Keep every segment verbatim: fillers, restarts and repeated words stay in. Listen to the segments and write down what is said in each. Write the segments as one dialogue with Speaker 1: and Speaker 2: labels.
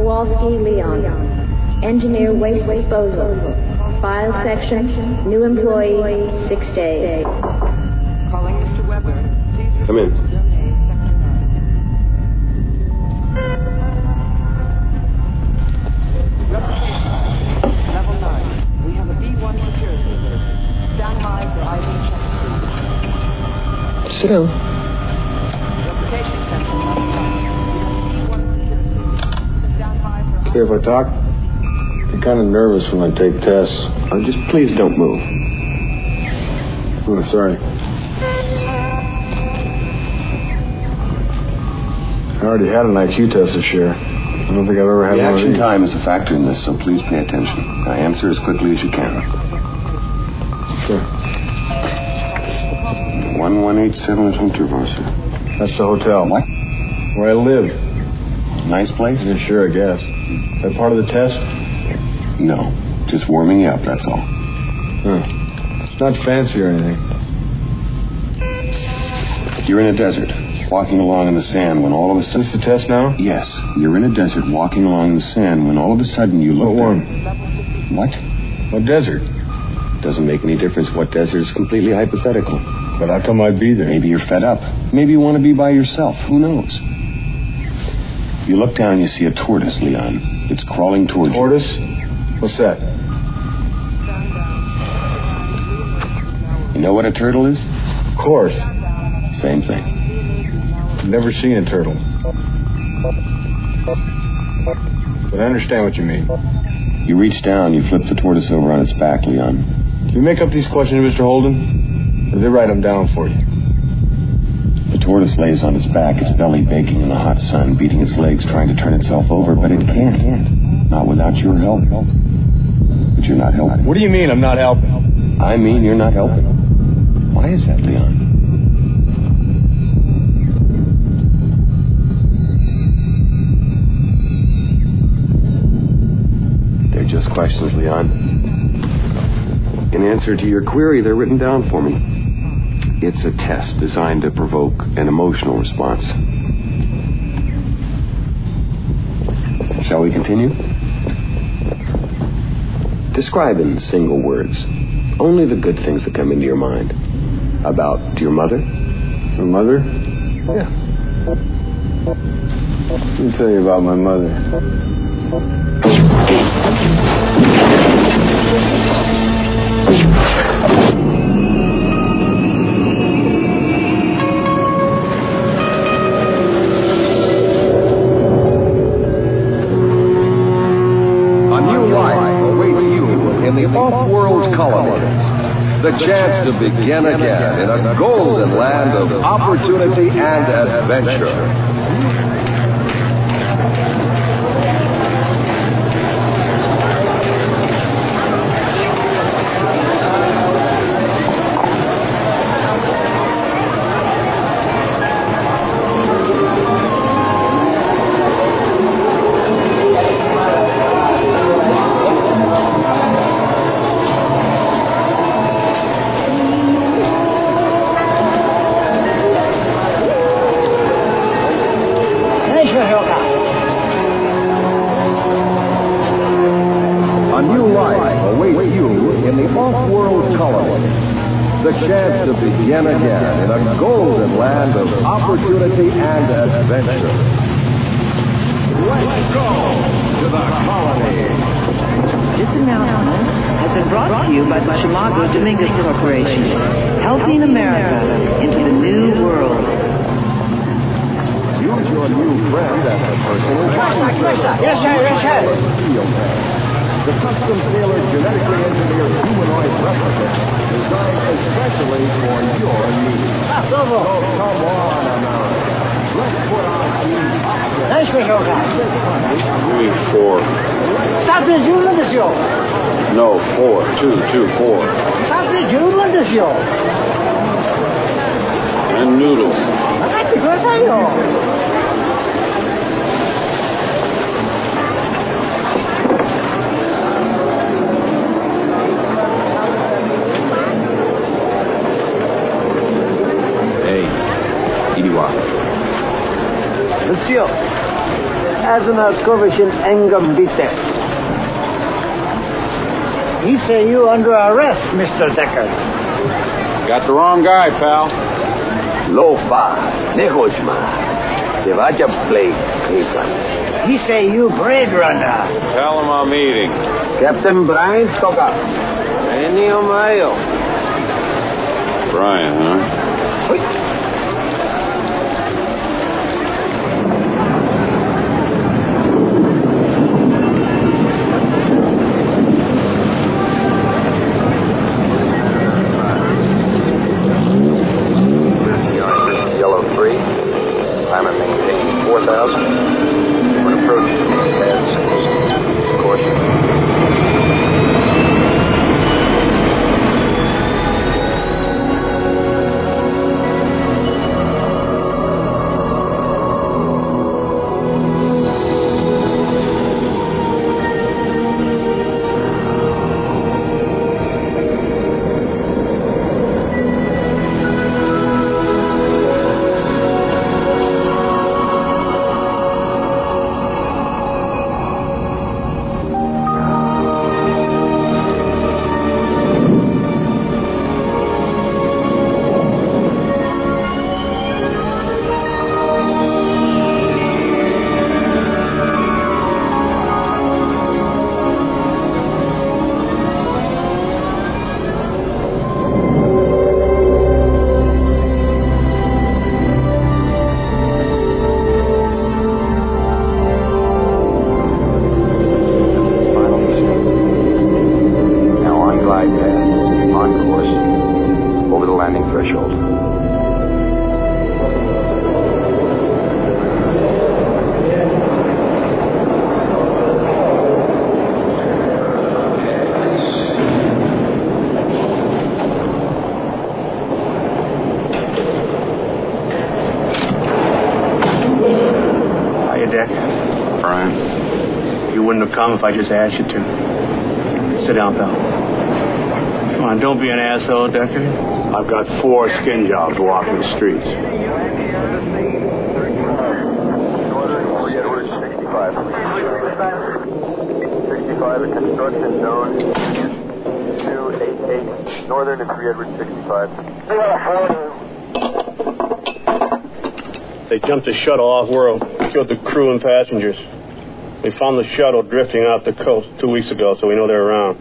Speaker 1: Kowalski Leon. Engineer waste disposal. File section. New employee. Six days.
Speaker 2: Calling Mister Weber. Please
Speaker 3: come in.
Speaker 2: Level nine. We have a B one security alert. Stand by for I D check.
Speaker 3: Sit down.
Speaker 2: Replication center level nine. We have a B one security. Stand by for
Speaker 4: Care if I talk? I'm kind of nervous when I take tests.
Speaker 3: Uh, just please don't move.
Speaker 4: Oh, sorry. I already had an I Q test this year. I don't think I've ever had
Speaker 3: The
Speaker 4: one of
Speaker 3: action
Speaker 4: these.
Speaker 3: time is a factor in this, so please pay attention. Now answer as quickly as you can.
Speaker 4: Sure.
Speaker 3: one one eight seven is Winterwasser.
Speaker 4: That's the hotel.
Speaker 3: What?
Speaker 4: Where I live.
Speaker 3: Nice place?
Speaker 4: Yeah, sure, I guess. Is that part of the test?
Speaker 3: No. Just warming you up, that's all.
Speaker 4: Huh. It's not fancy or anything.
Speaker 3: You're in a desert, walking along in the sand when all of a
Speaker 4: Is
Speaker 3: sudden...
Speaker 4: this the test now?
Speaker 3: Yes. You're in a desert, walking along in the sand when all of a sudden you look...
Speaker 4: What one?
Speaker 3: down- What?
Speaker 4: What desert?
Speaker 3: Doesn't make any difference what desert. It's completely hypothetical.
Speaker 4: But how come I'd be there?
Speaker 3: Maybe you're fed up. Maybe you want to be by yourself. Who knows? You look down and you see a tortoise, Leon. It's crawling towards you.
Speaker 4: Tortoise? What's that?
Speaker 3: You know what a turtle is?
Speaker 4: Of course.
Speaker 3: Same thing.
Speaker 4: I've never seen a turtle. But I understand what you mean.
Speaker 3: You reach down, you flip the tortoise over on its back, Leon.
Speaker 4: Do you make up these questions, Mister Holden? Or do they write them down for you?
Speaker 3: The tortoise lays on its back, its belly baking in the hot sun, beating its legs, trying to turn itself over, but it can't. Not without your help. But you're not helping.
Speaker 4: What do you mean I'm not helping?
Speaker 3: I mean you're not helping. Why is that, Leon? They're just questions, Leon. In answer to your query, they're written down for me. It's a test designed to provoke an emotional response. Shall we continue? Describe in single words only the good things that come into your mind. About your mother?
Speaker 4: My mother?
Speaker 3: Yeah.
Speaker 4: Let me tell you about my mother.
Speaker 5: Off-world colonies. The chance to begin again in a golden land of opportunity and adventure. A new life awaits you in the off-world colony. The chance to begin again in a golden land of opportunity and adventure. Let's go to the colony.
Speaker 6: This announcement has been brought to you by the Chimago Dominguez Corporation, helping America into the new world.
Speaker 5: Use your new friend as a personal bodyguard.
Speaker 7: Yes, sir, yes, sir.
Speaker 5: The custom-tailored, genetically engineered humanoid replica designed especially for your needs. So come on, America. Let's put our team together.
Speaker 7: Nice to meet you.
Speaker 4: Give me four.
Speaker 7: 二つ十分ですよ。
Speaker 4: No, four. Two, two, four.
Speaker 7: 二つ十分ですよ。
Speaker 4: And noodles.
Speaker 7: 分かってくださいよ。
Speaker 3: Hey, Idiwa.
Speaker 7: Monsieur. Azanaskovichin Engam Bite. He say you under arrest, Mister Decker.
Speaker 4: Got the wrong guy, pal.
Speaker 5: Lofa, Nehochma, Devaja Blake, Cleveland.
Speaker 7: He say you Blade Runner.
Speaker 4: Tell him I'm eating.
Speaker 5: Captain Brian Stoker. Enio Mayo.
Speaker 4: Brian, huh?
Speaker 5: Yellow three. Climber maintaining four thousand. When approaching pads, caution. Threshold.
Speaker 8: Hiya, Dick.
Speaker 4: Brian.
Speaker 8: You wouldn't have come if I just asked you to. Sit down, pal. Come on, don't be an asshole, Decker. I've got four skin jobs walking the streets.
Speaker 5: sixty-five. sixty-five at construction zone. two eighty-eight. Northern and three Edward sixty-five.
Speaker 8: They jumped the shuttle off world, killed the crew and passengers. We found the shuttle drifting off the coast two weeks ago, so we know they're around.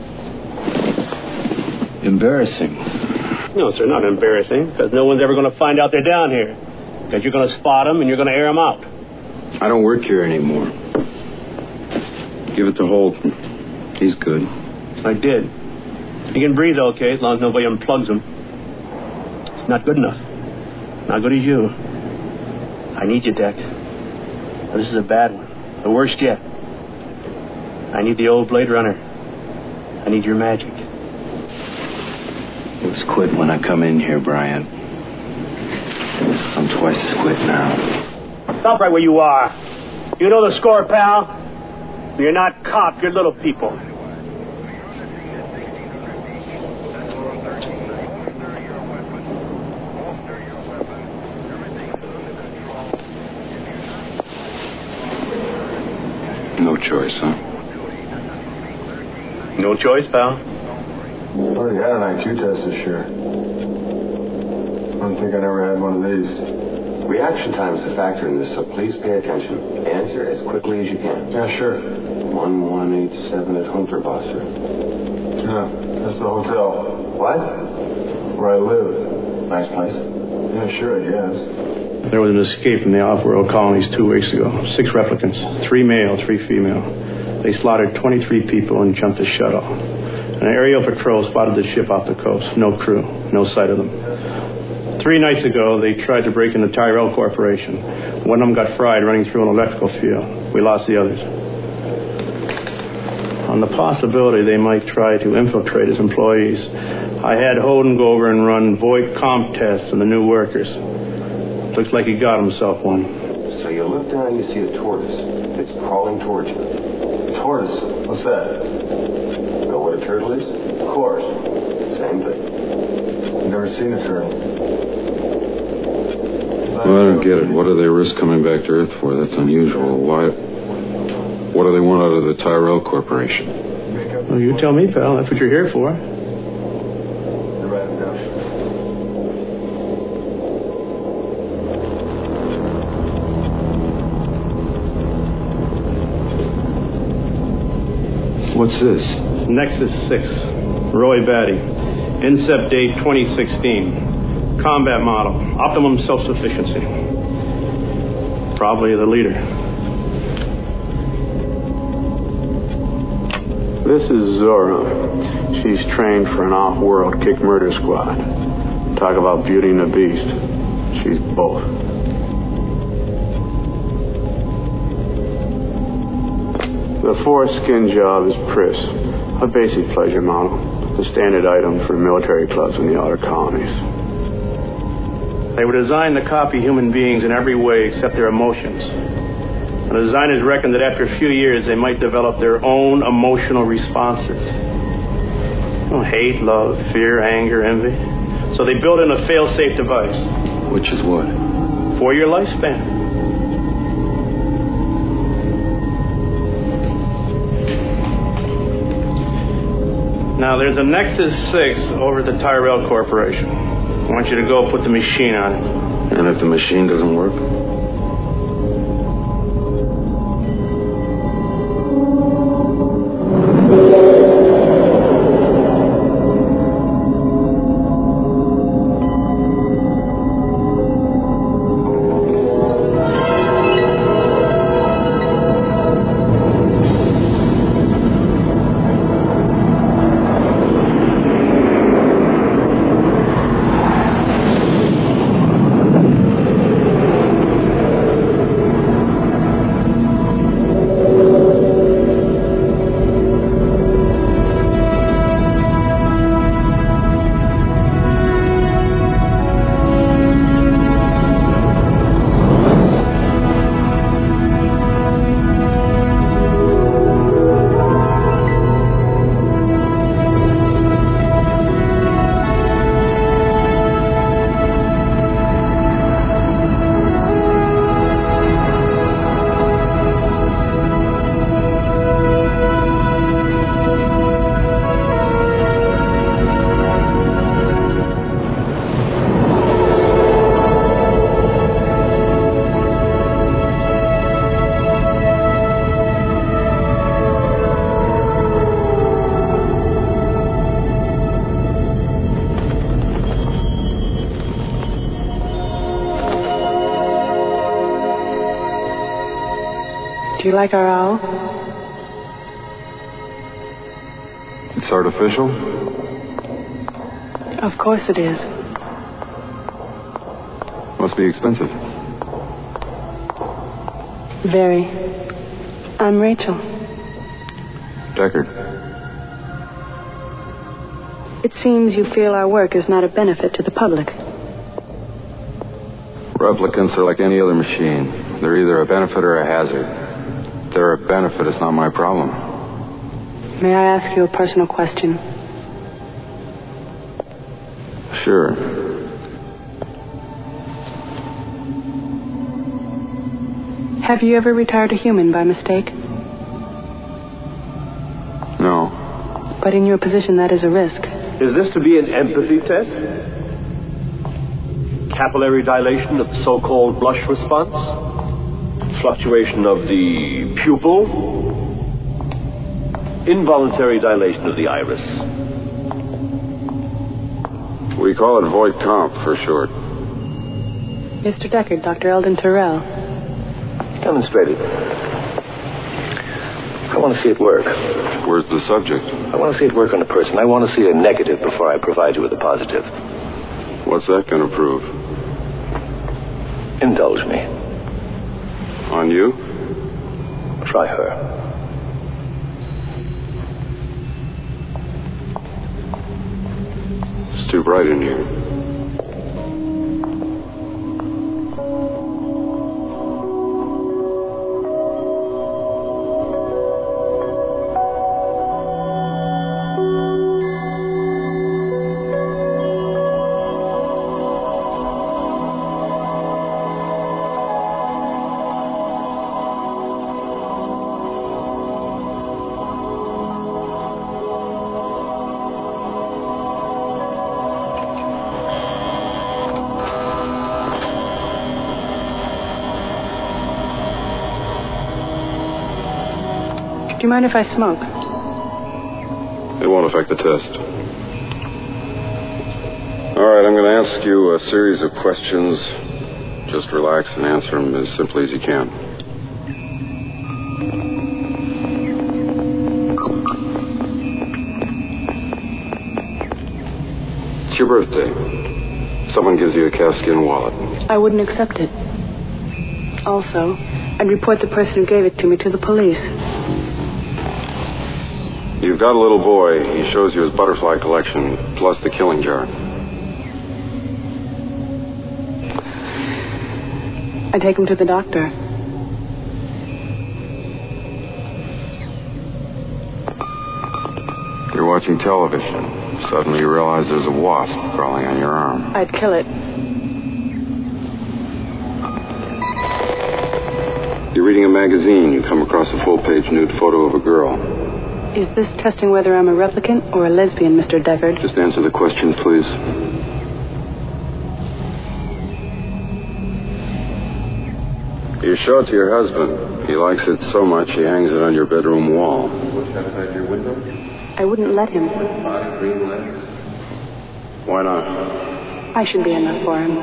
Speaker 3: Embarrassing.
Speaker 8: No, sir, not embarrassing, because no one's ever going to find out they're down here. Because you're going to spot them and you're going to air them out.
Speaker 3: I don't work here anymore. Give it to Holden. He's good.
Speaker 8: I did. He can breathe okay as long as nobody unplugs him. It's not good enough. Not good as you. I need you, Deck. This is a bad one. The worst yet. I need the old Blade Runner. I need your magic.
Speaker 3: It was quit when I come in here, Brian. I'm twice as quit now.
Speaker 8: Stop right where you are. You know the score, pal. You're not cop, you're little people.
Speaker 3: No choice, huh?
Speaker 8: No choice, pal.
Speaker 4: Already had an I Q test this year. I don't think I never had one of these.
Speaker 3: Reaction time is a factor in this, so please pay attention. Answer as quickly as you can.
Speaker 4: Yeah, sure.
Speaker 3: one one eight seven at Hunterwasser.
Speaker 4: Yeah, that's the hotel.
Speaker 3: What?
Speaker 4: Where I live.
Speaker 3: Nice place.
Speaker 4: Yeah, sure, I guess.
Speaker 8: There was an escape from the off-world colonies two weeks ago. Six replicants, three male, three female. They slaughtered twenty-three people and jumped a shuttle. An aerial patrol spotted the ship off the coast. No crew, no sight of them. Three nights ago, they tried to break into Tyrell Corporation. One of them got fried running through an electrical field. We lost the others. On the possibility they might try to infiltrate as employees, I had Holden go over and run void comp tests on the new workers. Looks like he got himself one.
Speaker 3: So you look down and you see a tortoise. It's crawling towards you.
Speaker 4: Tortoise? What's that?
Speaker 3: Know what a turtle is?
Speaker 4: Of course.
Speaker 3: Same thing.
Speaker 4: I've never seen a turtle.
Speaker 9: Well, I don't get it. What do they risk coming back to Earth for? That's unusual. Why? What do they want out of the Tyrell Corporation?
Speaker 8: Well, you tell me, pal. That's what you're here for.
Speaker 9: What's this?
Speaker 8: Nexus six. Roy Batty. Incept date twenty sixteen. Combat model. Optimum self-sufficiency. Probably the leader. This is Zora. She's trained for an off-world kick murder squad. Talk about Beauty and the Beast. She's both. The foreskin job is Pris, a basic pleasure model, the standard item for military clubs in the outer colonies. They were designed to copy human beings in every way except their emotions. The designers reckoned that after a few years, they might develop their own emotional responses. Oh, hate, love, fear, anger, envy. So they built in a fail-safe device.
Speaker 9: Which is what?
Speaker 8: For-year lifespan. Now, there's a Nexus six over at the Tyrell Corporation. I want you to go put the machine on it.
Speaker 9: And if the machine doesn't work?
Speaker 10: Do you like our owl?
Speaker 9: It's artificial?
Speaker 10: Of course it is.
Speaker 9: Must be expensive.
Speaker 10: Very. I'm Rachel.
Speaker 9: Deckard.
Speaker 10: It seems you feel our work is not a benefit to the public.
Speaker 9: Replicants are like any other machine. They're either a benefit or a hazard. If they're a benefit, it's not my problem.
Speaker 10: May I ask you a personal question?
Speaker 9: Sure.
Speaker 10: Have you ever retired a human by mistake?
Speaker 9: No.
Speaker 10: But in your position, that is a risk.
Speaker 11: Is this to be an empathy test? Capillary dilation of the so-called blush response? Fluctuation of the pupil? Involuntary dilation of the iris?
Speaker 9: We call it Voight-Comp for short.
Speaker 10: Mister Deckard, Doctor Eldon Tyrell.
Speaker 11: Demonstrate it. I want to see it work.
Speaker 9: Where's the subject?
Speaker 11: I want to see it work on a person. I want to see a negative before I provide you with a positive.
Speaker 9: What's that going to prove?
Speaker 11: Indulge me.
Speaker 9: On you?
Speaker 11: Try her.
Speaker 9: It's too bright in here.
Speaker 10: Do you mind if I smoke?
Speaker 9: It won't affect the test. All right, I'm going to ask you a series of questions. Just relax and answer them as simply as you can. It's your birthday. Someone gives you a calfskin wallet.
Speaker 10: I wouldn't accept it. Also, I'd report the person who gave it to me to the police.
Speaker 9: You've got a little boy. He shows you his butterfly collection, plus the killing jar.
Speaker 10: I take him to the doctor.
Speaker 9: You're watching television. Suddenly you realize there's a wasp crawling on your arm.
Speaker 10: I'd kill it.
Speaker 9: You're reading a magazine. You come across a full-page nude photo of a girl.
Speaker 10: Is this testing whether I'm a replicant or a lesbian, Mister Deckard?
Speaker 9: Just answer the questions, please. You show it to your husband. He likes it so much he hangs it on your bedroom wall. What's outside your window?
Speaker 10: I wouldn't let him.
Speaker 9: Five green legs. Why not?
Speaker 10: I should be enough for him.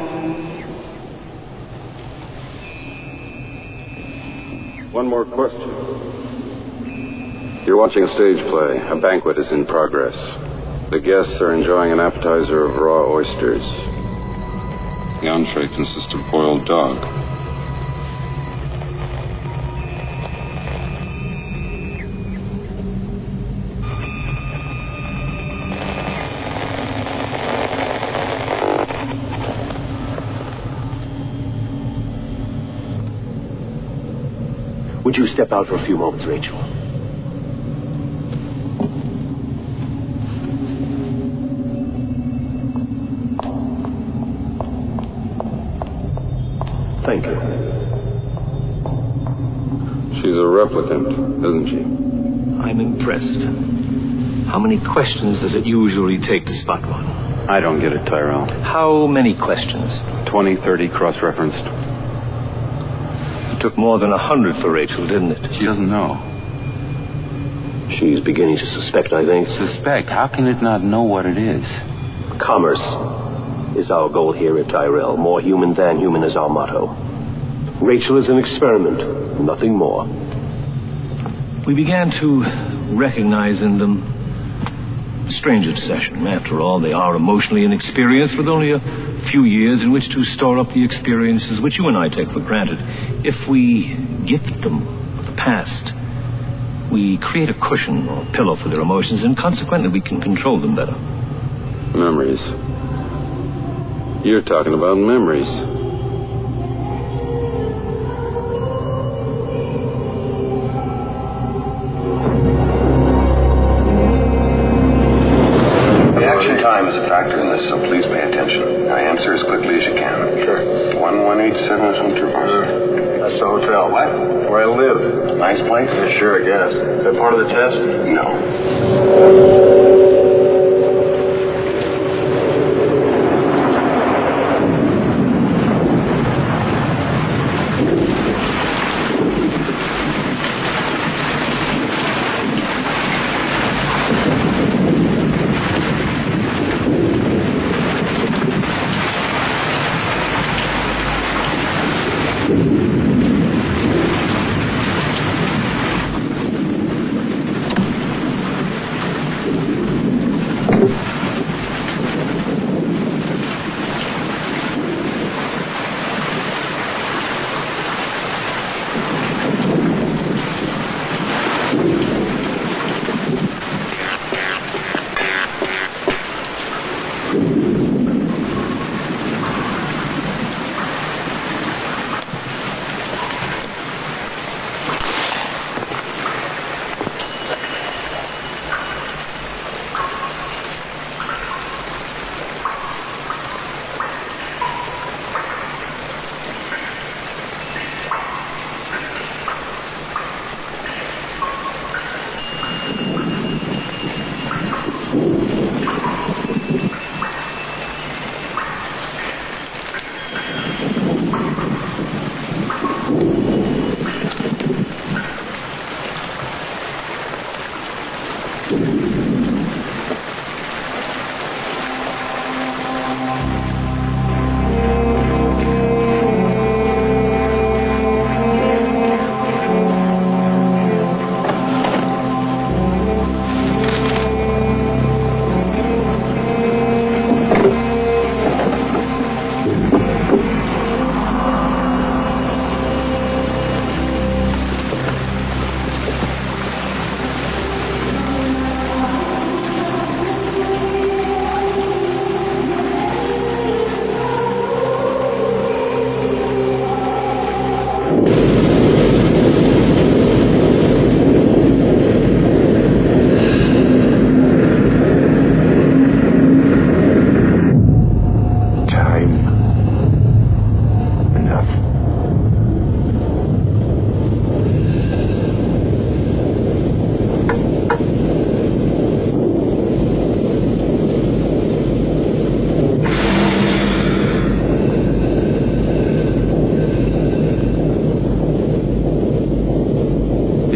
Speaker 9: One more question. You're watching a stage play. A banquet is in progress. The guests are enjoying an appetizer of raw oysters. The entree consists of boiled dog.
Speaker 11: Would you step out for a few moments, Rachel? Thank you.
Speaker 9: She's a replicant, isn't she?
Speaker 12: I'm impressed. How many questions does it usually take to spot one?
Speaker 4: I don't get it, Tyrell.
Speaker 12: How many questions?
Speaker 4: twenty, thirty, cross-referenced.
Speaker 12: It took more than a hundred for Rachel, didn't it?
Speaker 4: She doesn't know.
Speaker 11: She's beginning to suspect, I think.
Speaker 4: Suspect? How can it not know what it is?
Speaker 11: Commerce is our goal here at Tyrell. More human than human is our motto. Rachel is an experiment, nothing more.
Speaker 12: We began to recognize in them a strange obsession. After all, they are emotionally inexperienced with only a few years in which to store up the experiences which you and I take for granted. If we gift them with the past, we create a cushion or pillow for their emotions, and consequently we can control them better.
Speaker 9: Memories. You're talking about memories.
Speaker 3: Reaction time is a factor in this, so please pay attention. Now answer as quickly as you can.
Speaker 8: Sure.
Speaker 3: one one eight seven is Hunter Varsity.
Speaker 8: That's the hotel.
Speaker 3: What?
Speaker 8: Where I live.
Speaker 3: Nice place?
Speaker 8: Yeah, sure, I guess. Is that part of the test?
Speaker 3: No.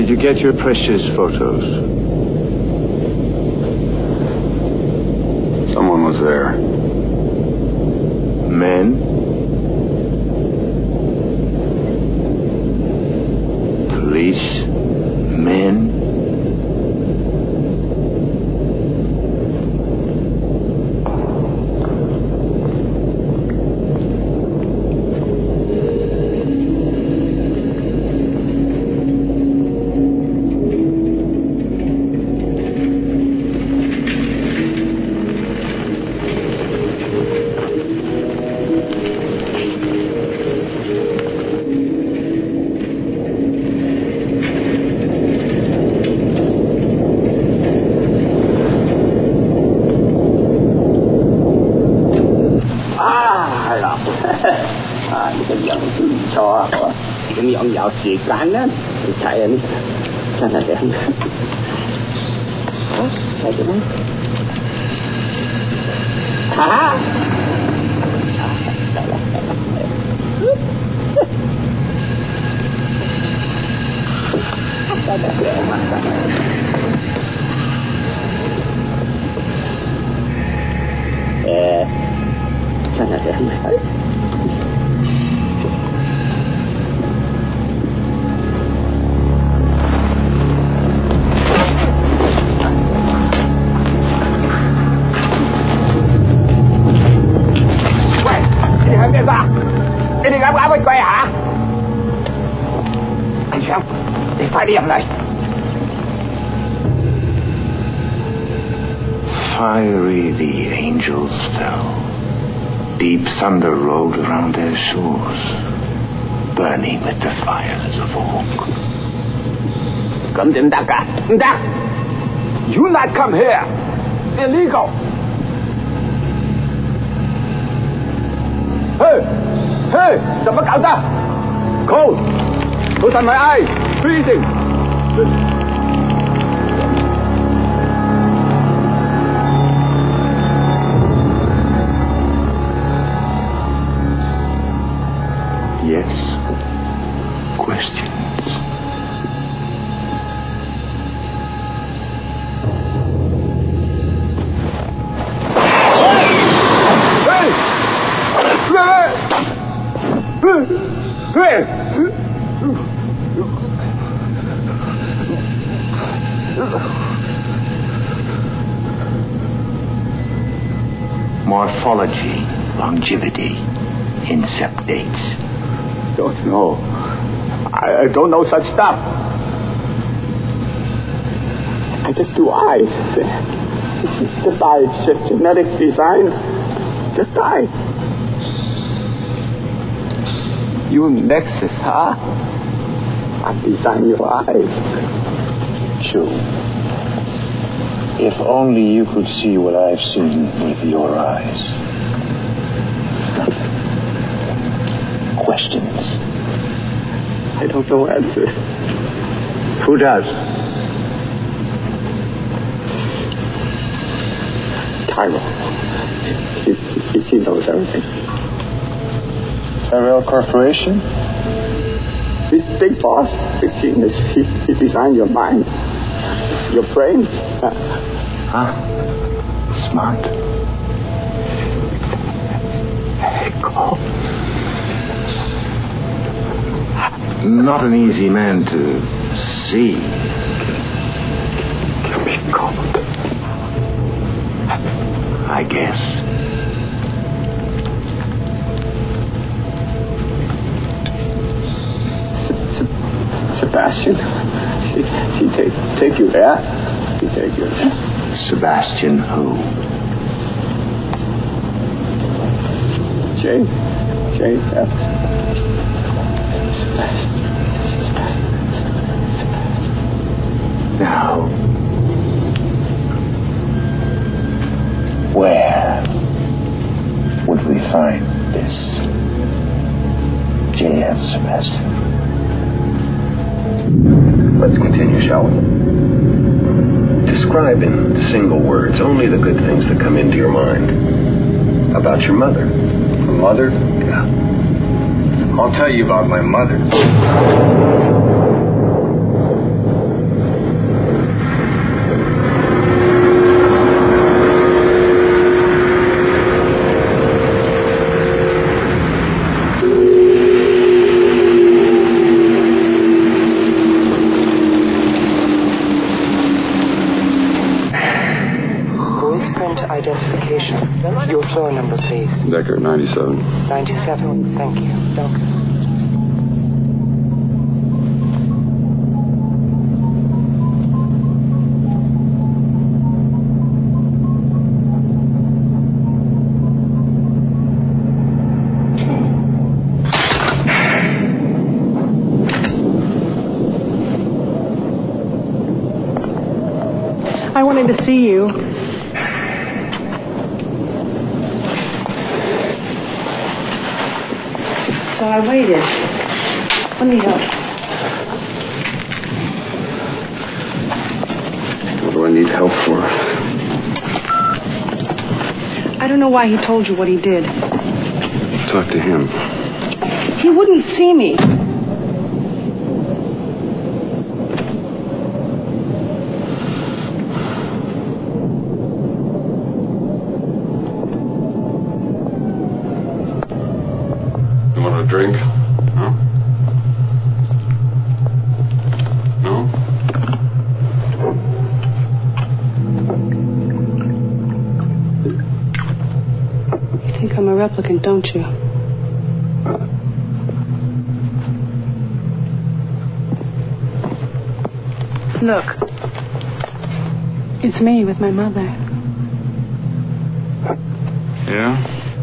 Speaker 13: Did you get your precious photos?
Speaker 3: Someone was there.
Speaker 13: Men? Police? Men? Fiery the angels fell. Deep thunder rolled around their shores, burning with the fires of oak.
Speaker 14: Come to Ndaka. Ndak! You not come here. Illegal. Hey! Hey! 怎么搞的? Cold. Look at my eyes. Freezing.
Speaker 13: Yes. Questions.
Speaker 14: Hey! Hey!
Speaker 13: Morphology, longevity, incept dates.
Speaker 14: Don't know. I, I don't know such stuff. I just do eyes. Just eyes. Just genetic design. Just eyes. You Nexus, huh? I design your eyes.
Speaker 13: True. If only you could see what I've seen with your eyes. Questions?
Speaker 14: I don't know answers.
Speaker 13: Who does?
Speaker 14: Tyrell. He, he, he knows everything.
Speaker 13: Tyrell Corporation?
Speaker 14: He's big boss, big genius. He, he designed your mind, your brain.
Speaker 13: Huh? Smart.
Speaker 14: Cool.
Speaker 13: Not an easy man to see.
Speaker 14: Can be cold.
Speaker 13: I guess.
Speaker 14: Sebastian, he, he take take you there. He take you there.
Speaker 13: Sebastian who?
Speaker 14: Jane. Jane. Uh, Sebastian. Sebastian.
Speaker 13: Now, where would we find this J M Sebastian?
Speaker 3: Let's continue, shall we? Describe in single words only the good things that come into your mind. About your mother.
Speaker 13: My mother?
Speaker 3: Yeah.
Speaker 13: I'll tell you about my mother.
Speaker 2: Your floor number, please.
Speaker 9: Decker, ninety-seven.
Speaker 2: ninety-seven. Thank you. Duncan.
Speaker 10: I wanted to see you. So I waited. Let me help.
Speaker 9: What do I need help for?
Speaker 10: I don't know why he told you what he did.
Speaker 9: Talk to him.
Speaker 10: He wouldn't see me.
Speaker 9: Drink? No? No?
Speaker 10: You think I'm a replicant, don't you? Look. It's me with my mother.
Speaker 9: Yeah?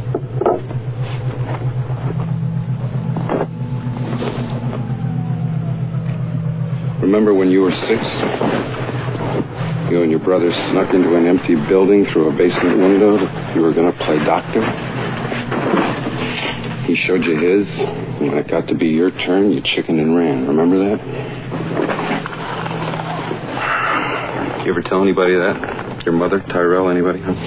Speaker 9: Remember when you were six? You and your brother snuck into an empty building through a basement window. You were going to play doctor. He showed you his. And when it got to be your turn, you chickened and ran. Remember that? You ever tell anybody that? Your mother, Tyrell, anybody? Huh?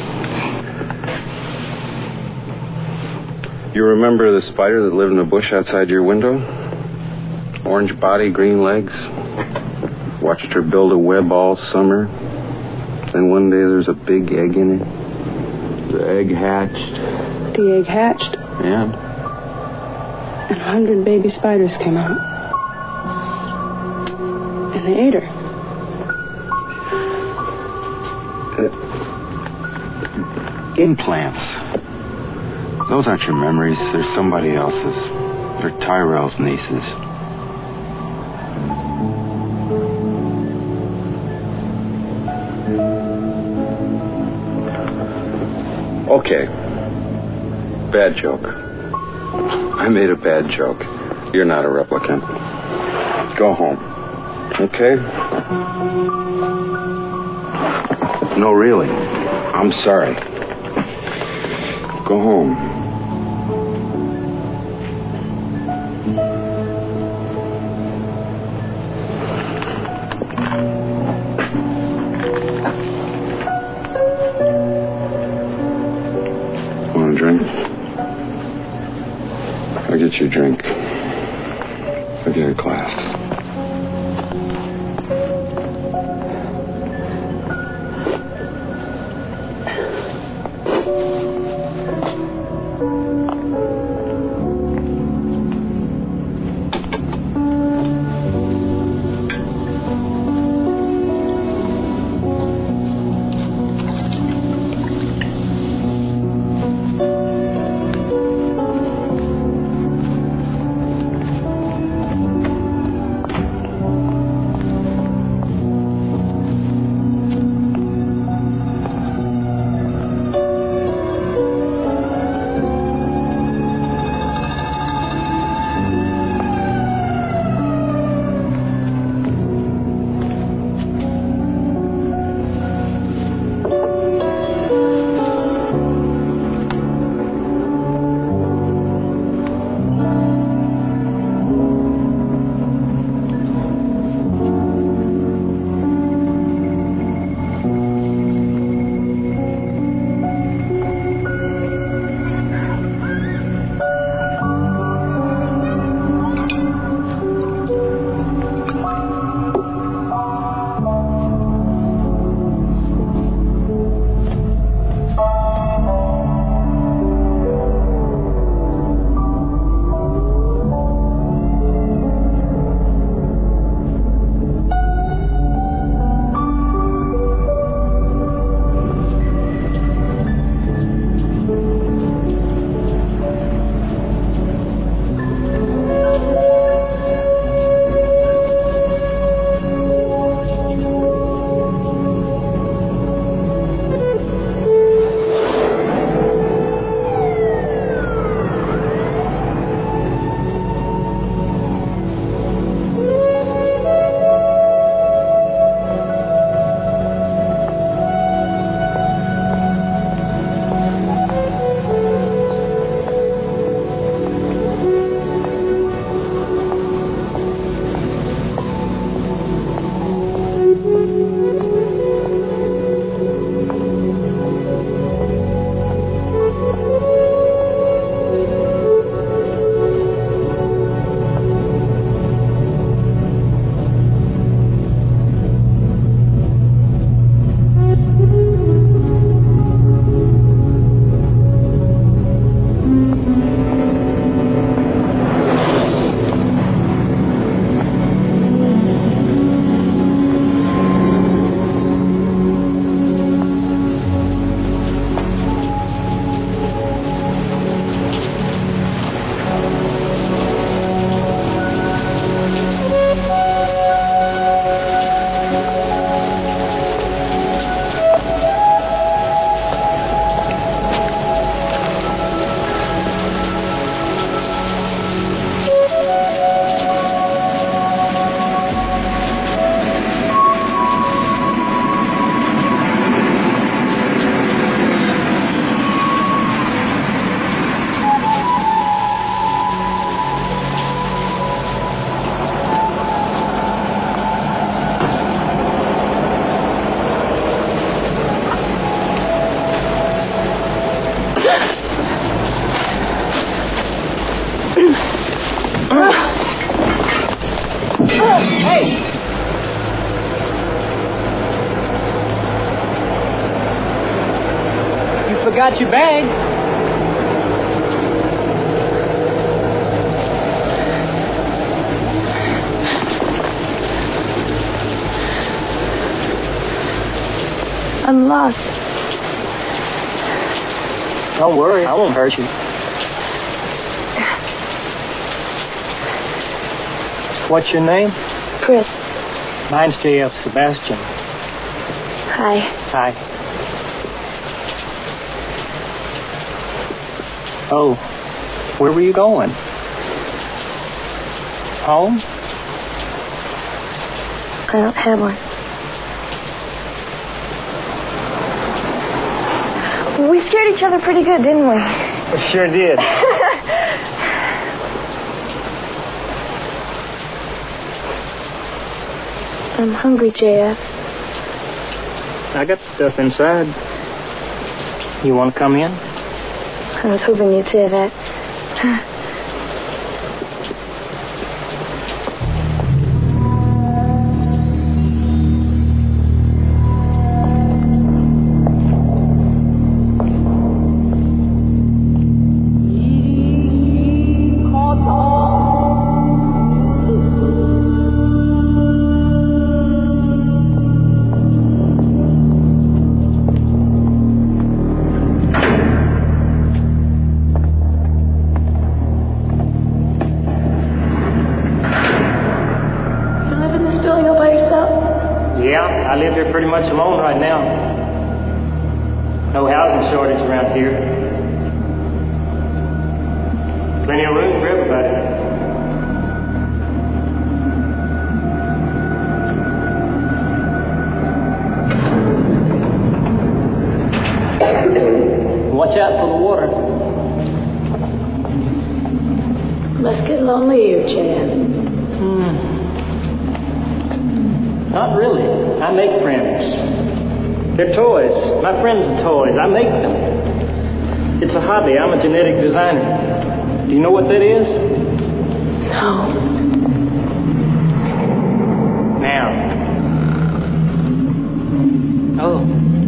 Speaker 9: You remember the spider that lived in a bush outside your window? Orange body, green legs. Watched her build a web all summer. Then one day there's a big egg in it. The egg hatched.
Speaker 10: The egg hatched?
Speaker 9: Yeah.
Speaker 10: And a hundred baby spiders came out. And they ate her.
Speaker 9: Uh, implants. Those aren't your memories. They're somebody else's. They're Tyrell's nieces. Okay. Bad joke. I made a bad joke. You're not a replicant. Go home. Okay? No, really. I'm sorry. Go home. Want a drink? I'll get you a drink. I'll get a glass.
Speaker 15: forgot your bag.
Speaker 10: I'm lost.
Speaker 15: Don't worry, I won't hurt you. What's your name?
Speaker 10: Chris.
Speaker 15: Mine's J F Sebastian.
Speaker 10: Hi.
Speaker 15: Hi. Oh, where were you going? Home?
Speaker 10: I don't have one. We scared each other pretty good, didn't we?
Speaker 15: We sure did.
Speaker 10: I'm hungry, J F.
Speaker 15: I got stuff inside. You want to come in?
Speaker 10: I was hoping you'd say that.
Speaker 15: Pretty much alone right now. No housing shortage around here. Plenty of room for everybody. Watch out for the water.
Speaker 10: Must get lonely here, Chad.
Speaker 15: Hmm. Not really. I make friends. They're toys. My friends are toys. I make them. It's a hobby. I'm a genetic designer. Do you know what that is?
Speaker 10: No.
Speaker 15: Now. Oh.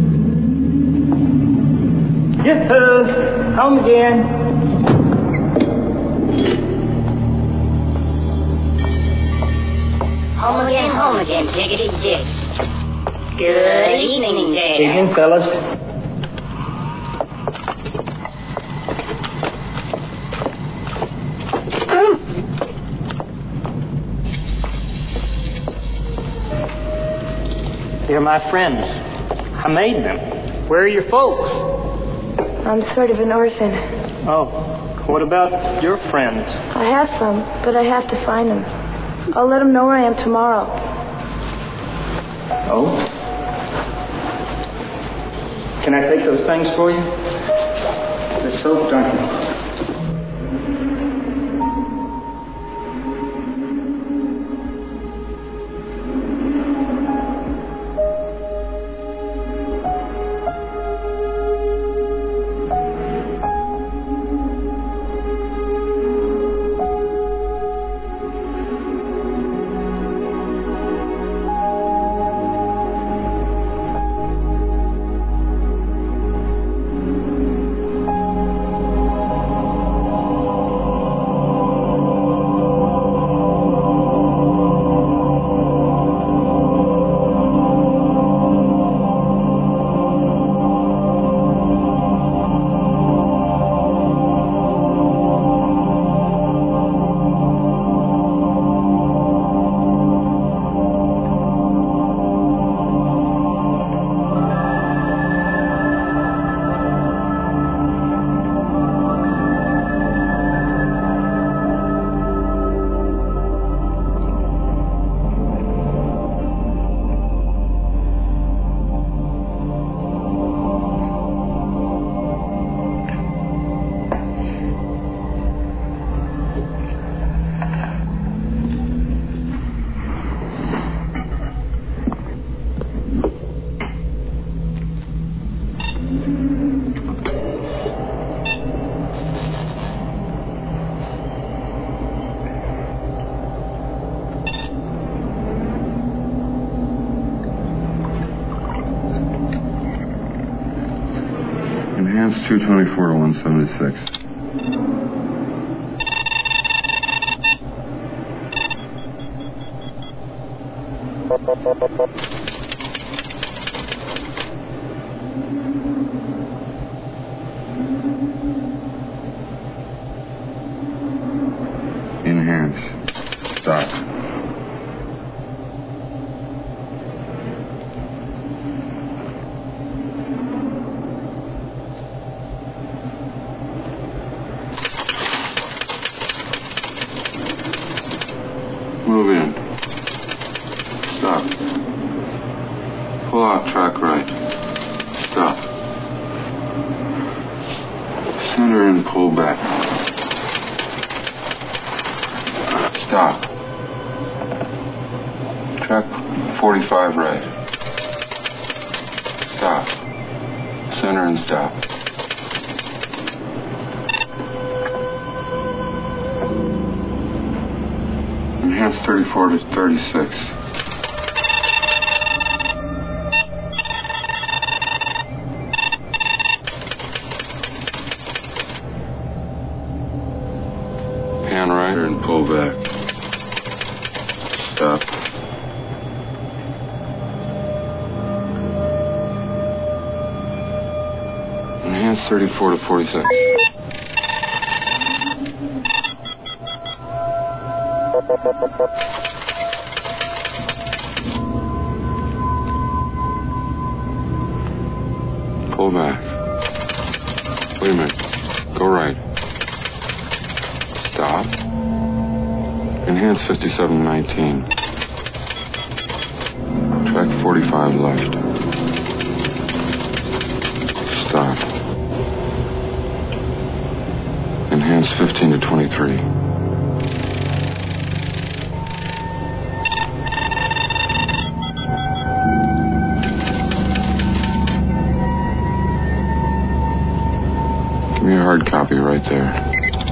Speaker 15: Yoo-hoo! Home again.
Speaker 16: Home again, home again, jiggity jig. Good evening, there.
Speaker 15: Evening, fellas. They're my friends. I made them. Where are your folks?
Speaker 10: I'm sort of an orphan.
Speaker 15: Oh, what about your friends?
Speaker 10: I have some, but I have to find them. I'll let them know where I am tomorrow.
Speaker 15: Oh? Can I take those things for you? The soap, don't you?
Speaker 9: Enhance two twenty-four to one seventy-six. Enhance. Stop. Move in. Stop. Pull out track right. Stop. Center and pull back. Stop. Track forty-five right. Stop. Center and stop. Enhance thirty-four to thirty-six. Pan right and pull back. Stop. Enhance thirty-four to forty-six. Pull back. Wait a minute. Go right. Stop. Enhance fifty-seven nineteen. Track forty-five left. Stop. Enhance fifteen to twenty-three. Give me a hard copy right there.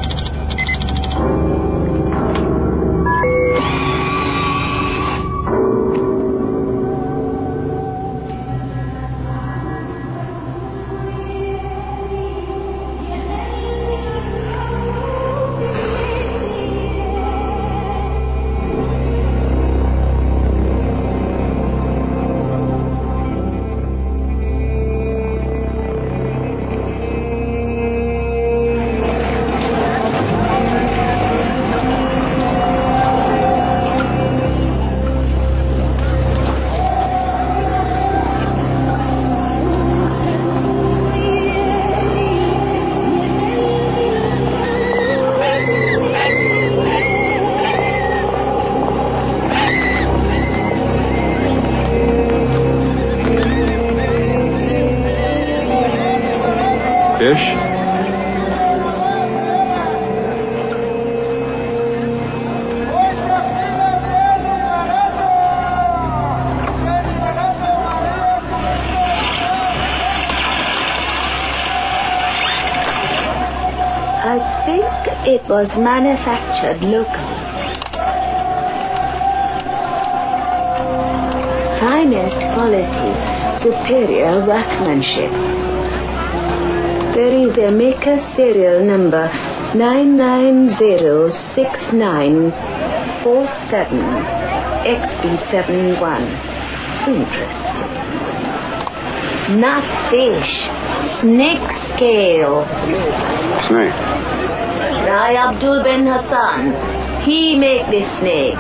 Speaker 1: It was manufactured locally. Finest quality, superior workmanship. There is a maker serial number nine nine zero six nine four seven X B seventy-one. Interesting. Not fish, snake scale.
Speaker 9: Snake.
Speaker 1: Rai Abdul Ben Hassan. He make this snake.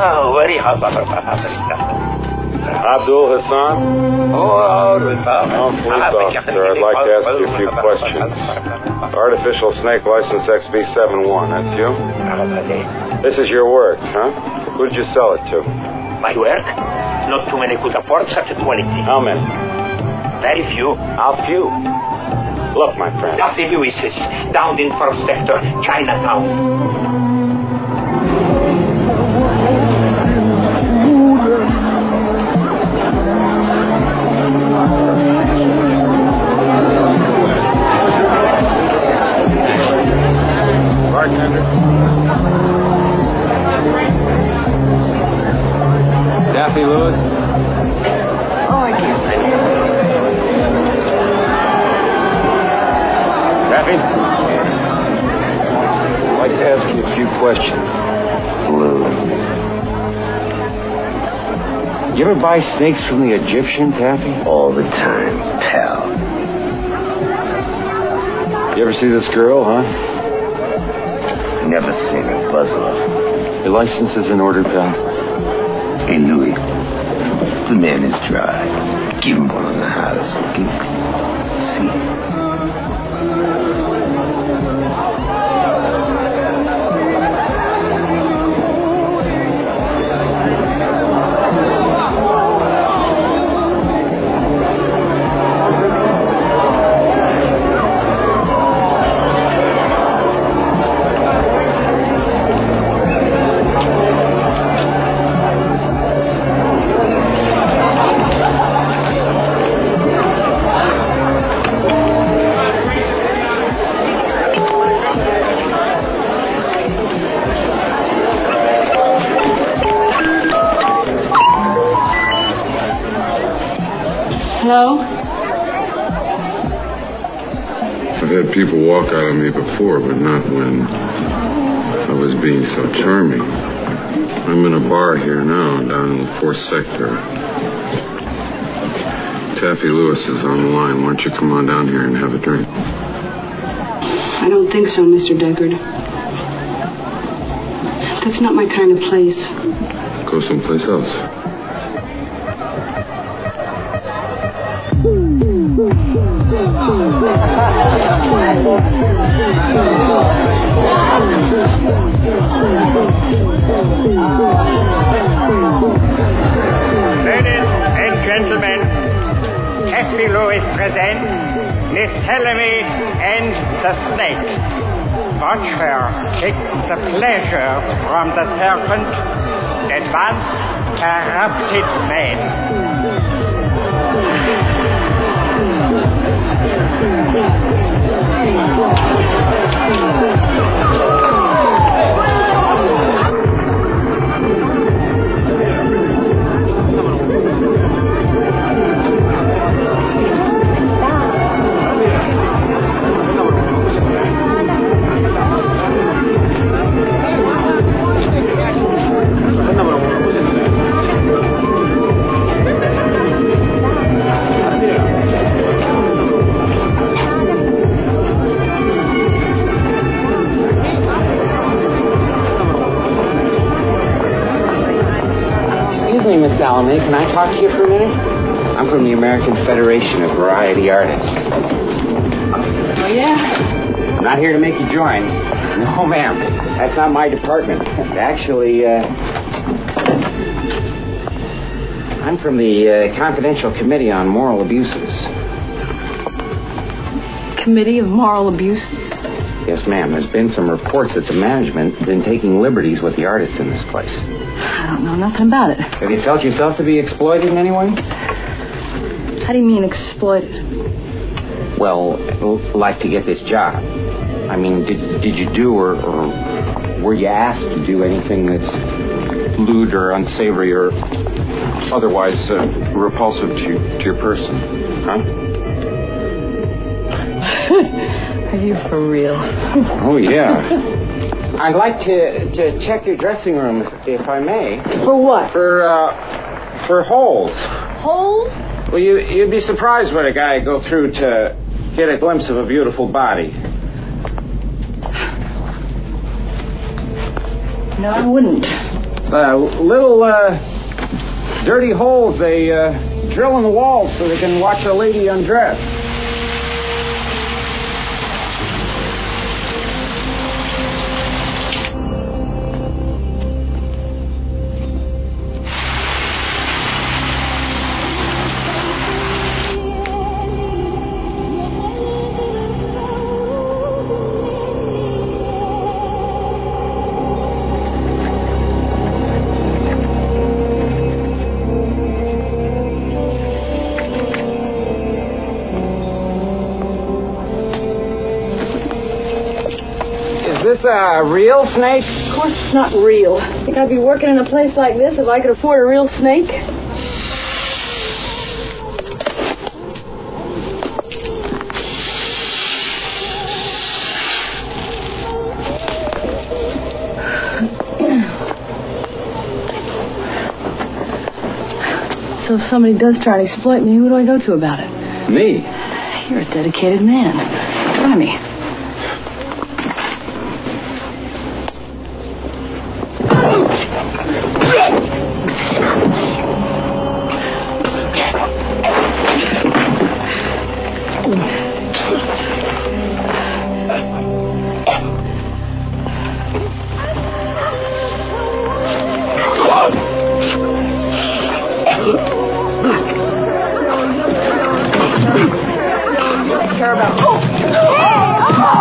Speaker 9: Abdul Hassan?
Speaker 17: Oh,
Speaker 9: Police officer, I'd like to ask you a few questions. Artificial snake license X B seven one, that's you? This is your work, huh? Who did you sell it to?
Speaker 17: My work? Not too many could afford such a quality.
Speaker 9: How many?
Speaker 17: Very few.
Speaker 9: How few? Look, my friend.
Speaker 17: Duffy Lewis's, down in first sector, Chinatown.
Speaker 9: Bartender. Daffy Lewis.
Speaker 6: Oh, I can't say it.
Speaker 9: Daffy? I'd like to ask you a few questions.
Speaker 11: Lou.
Speaker 9: You ever buy snakes from the Egyptian, Taffy?
Speaker 11: All the time, pal.
Speaker 9: You ever see this girl, huh?
Speaker 11: Never seen a puzzler.
Speaker 9: Your license is in order, pal.
Speaker 11: Hey, Louis. The man is dry. Give him one on the house, okay? See.
Speaker 10: Hello?
Speaker 9: I've had people walk out on me before, but not when I was being so charming. I'm in a bar here now, down in the fourth sector. Taffy Lewis is on the line. Why don't you come on down here and have a drink?
Speaker 10: I don't think so, Mister Deckard. That's not my kind of place.
Speaker 9: Go someplace else.
Speaker 18: Ladies and gentlemen, Taffy Lewis presents Miss Salome and the Snake. Watch her take the pleasure from the serpent that once corrupted man.
Speaker 19: Excuse me, Miss Salome, can I talk to you for a minute? I'm from the American Federation of Variety Artists.
Speaker 10: Oh, yeah?
Speaker 19: I'm not here to make you join. No, ma'am. That's not my department. Actually, uh... I'm from the uh, Confidential Committee on Moral Abuses.
Speaker 10: Committee of Moral Abuses?
Speaker 19: Yes, ma'am. There's been some reports that the management has been taking liberties with the artists in this place.
Speaker 10: I don't know nothing about it.
Speaker 19: Have you felt yourself to be exploited in any way?
Speaker 10: How do you mean exploited?
Speaker 19: Well, like to get this job. I mean, did did you do or, or were you asked to do anything that's lewd or unsavory or otherwise uh, repulsive to, you, to your person? Huh?
Speaker 10: Are you for real?
Speaker 19: Oh, yeah. I'd like to, to check your dressing room, if, if I may.
Speaker 10: For what?
Speaker 19: For, uh, for holes.
Speaker 10: Holes?
Speaker 19: Well, you, you'd be surprised what a guy go through to get a glimpse of a beautiful body.
Speaker 10: No, I wouldn't.
Speaker 19: Uh, little, uh, dirty holes, they, uh,
Speaker 7: drill in the walls so they can watch a lady undress. Is this a real snake?
Speaker 10: Of course it's not real. Think I'd be working in a place like this if I could afford a real snake? So if somebody does try to exploit me, who do I go to about it?
Speaker 19: Me?
Speaker 10: You're a dedicated man. Try me. Care about. Oh!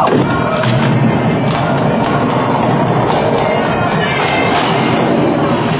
Speaker 10: Oh!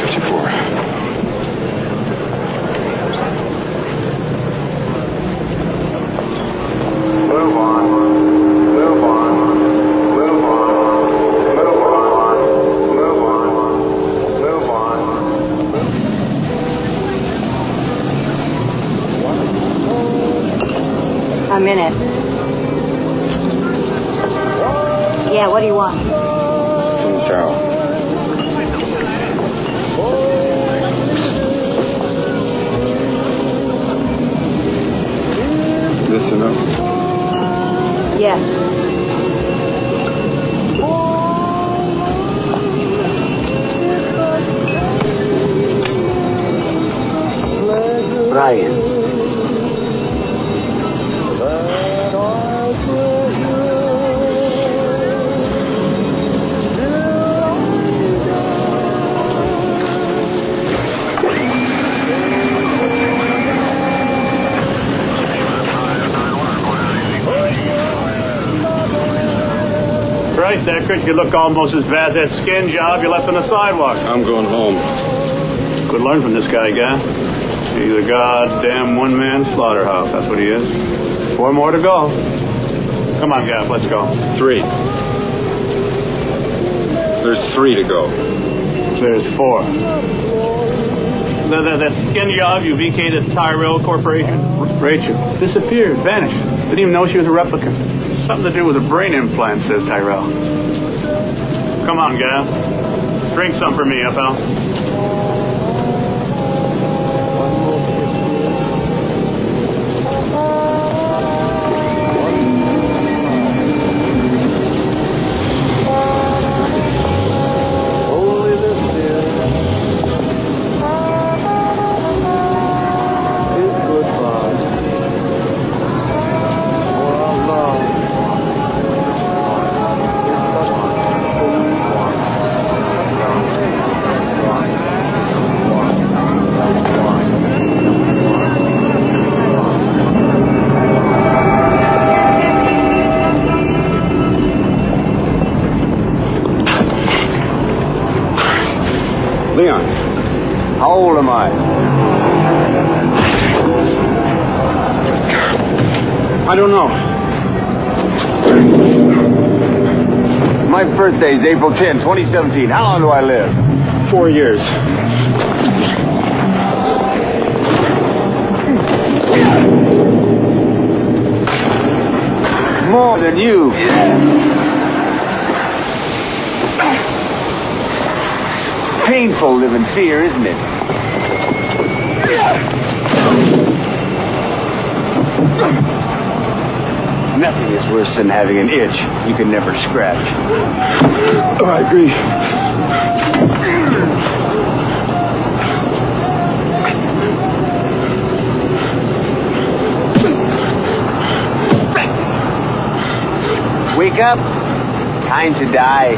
Speaker 9: fifty-four.
Speaker 5: Move on. Move on. Move on. Move on. Move on. Move on.
Speaker 10: I'm in it. Yeah, what do you want?
Speaker 9: From the tower. This enough?
Speaker 10: Yeah.
Speaker 11: Brian.
Speaker 8: Right, Deckard, you look almost as bad as that skin job you left on the sidewalk.
Speaker 9: I'm going home.
Speaker 8: Could learn from this guy, guy. He's a goddamn one-man slaughterhouse. That's what he is. Four more to go. Come on, Gav, let's go.
Speaker 9: Three. There's three to go.
Speaker 8: There's four. That, that, that skin job you V K'd at Tyrell Corporation? Rachel disappeared, vanished. Didn't even know she was a replicant. Something to do with a brain implant, says Tyrell. Come on, Gav. Drink some for me, pal.
Speaker 9: Leon, how old am I? I don't know.
Speaker 4: My birthday's April tenth, twenty seventeen. How long do I live?
Speaker 9: Four years.
Speaker 4: More than you. Painful live in fear, isn't it? Nothing is worse than having an itch you can never scratch.
Speaker 9: Oh, I agree.
Speaker 4: Wake up. Time to die.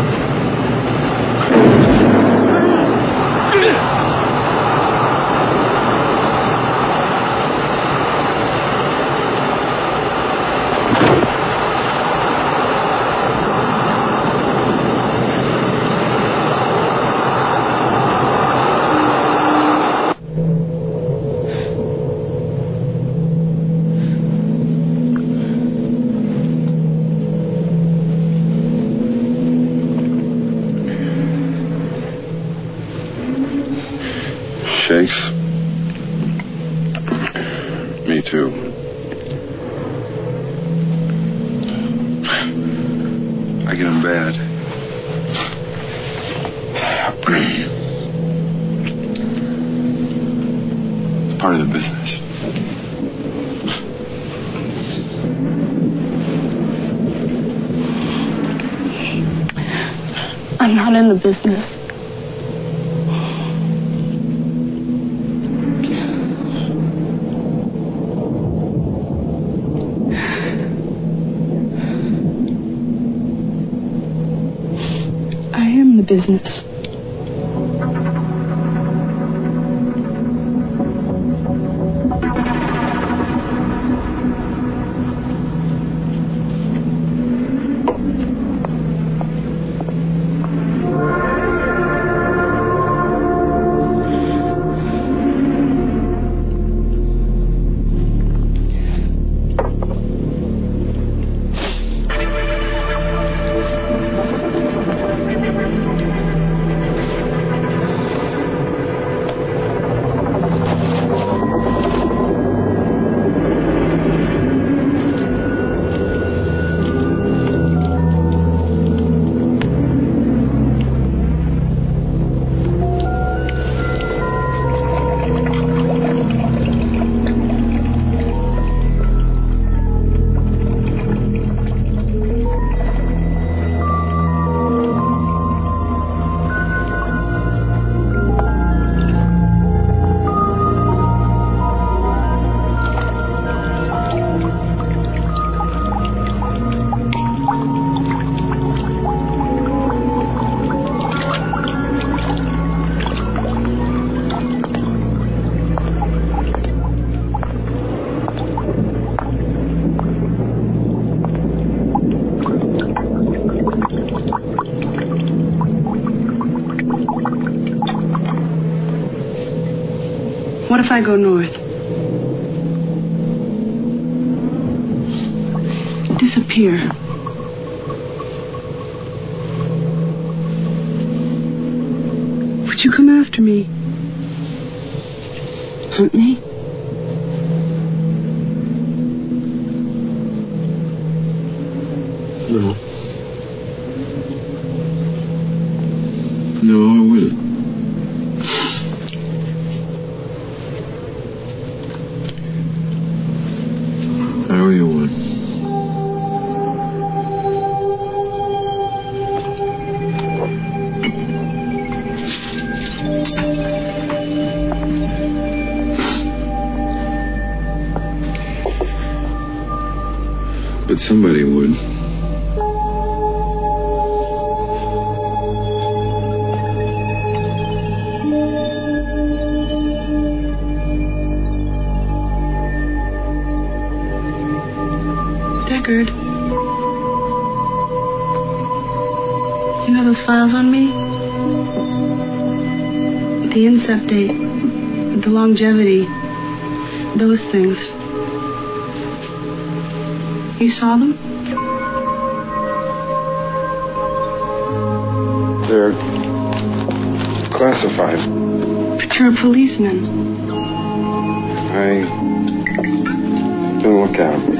Speaker 9: Shakes? Me too. I get them bad. Part of the business.
Speaker 10: I'm not in the business. Business. What if I go north? Disappear. Would you come after me? Hunt me?
Speaker 20: No. No, I will. How you would. But somebody would.
Speaker 10: Deckard. You know those files on me? The incept date, the longevity, those things. You saw them?
Speaker 9: They're classified.
Speaker 10: But you're a policeman.
Speaker 9: I can look at them.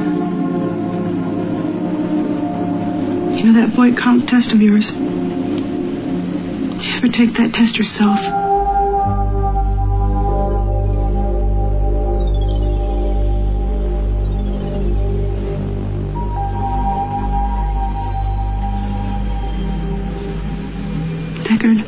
Speaker 10: You know that Voight comp test of yours? Did you ever take that test yourself? Deckard.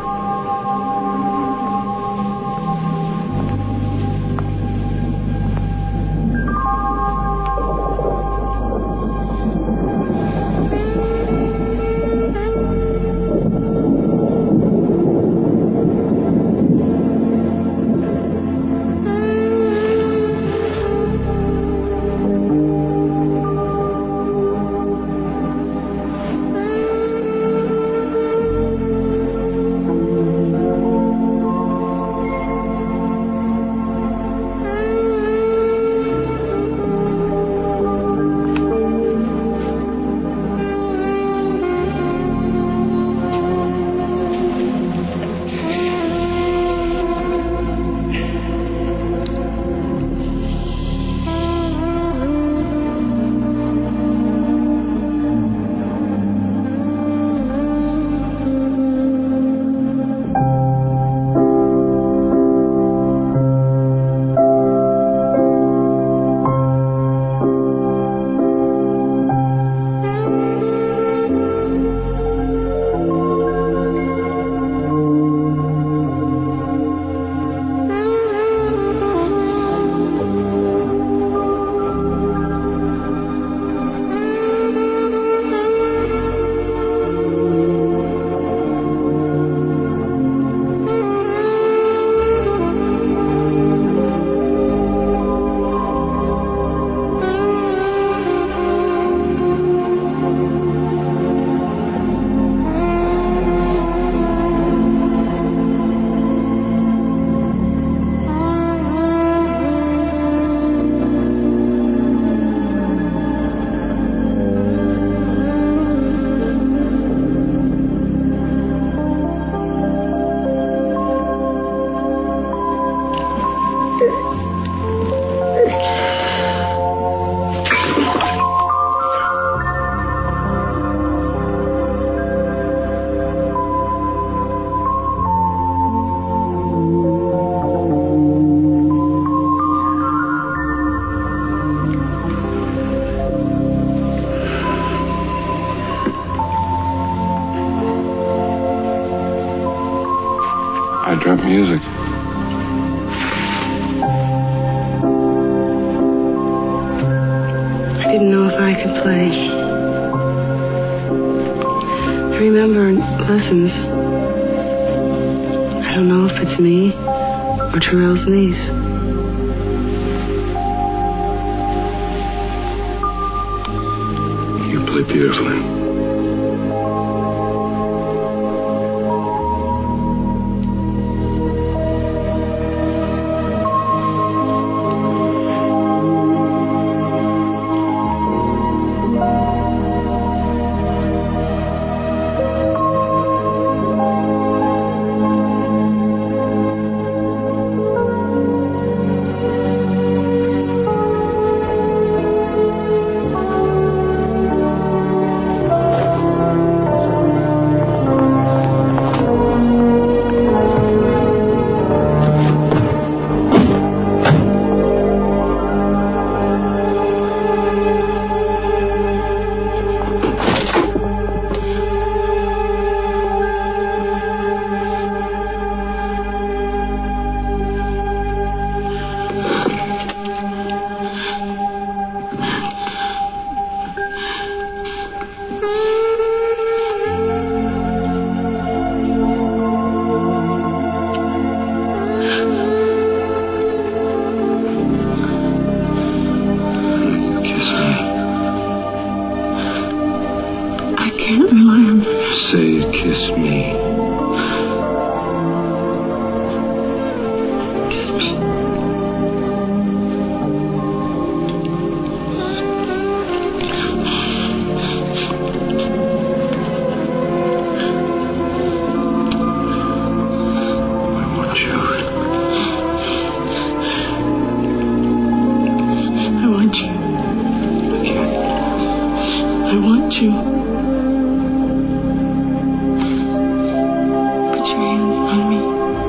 Speaker 9: I drop music.
Speaker 10: I didn't know if I could play. I remember lessons. I don't know if it's me or Terrell's niece.
Speaker 20: You play beautifully. Kiss me.
Speaker 10: Kiss me.
Speaker 20: I want you.
Speaker 10: I want you.
Speaker 20: I can't.
Speaker 10: I want you. Put your hands on me.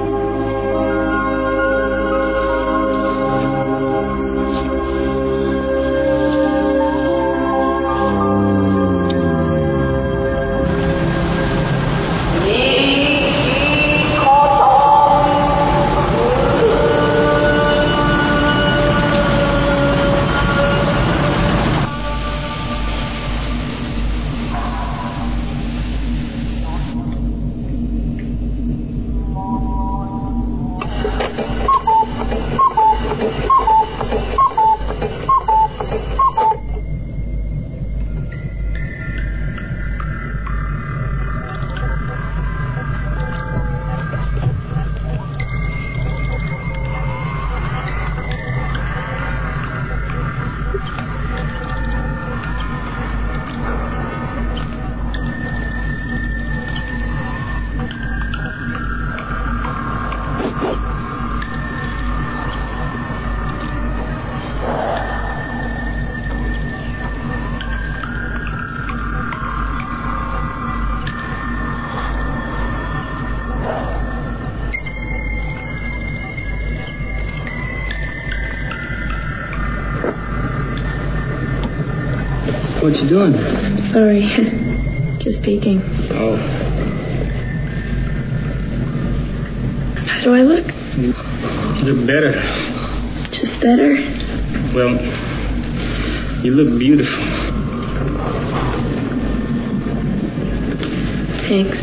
Speaker 15: What you doing?
Speaker 10: Sorry. Just peeking.
Speaker 15: Oh.
Speaker 10: How do I look?
Speaker 15: You look better.
Speaker 10: Just better?
Speaker 15: Well, you look beautiful.
Speaker 10: Thanks.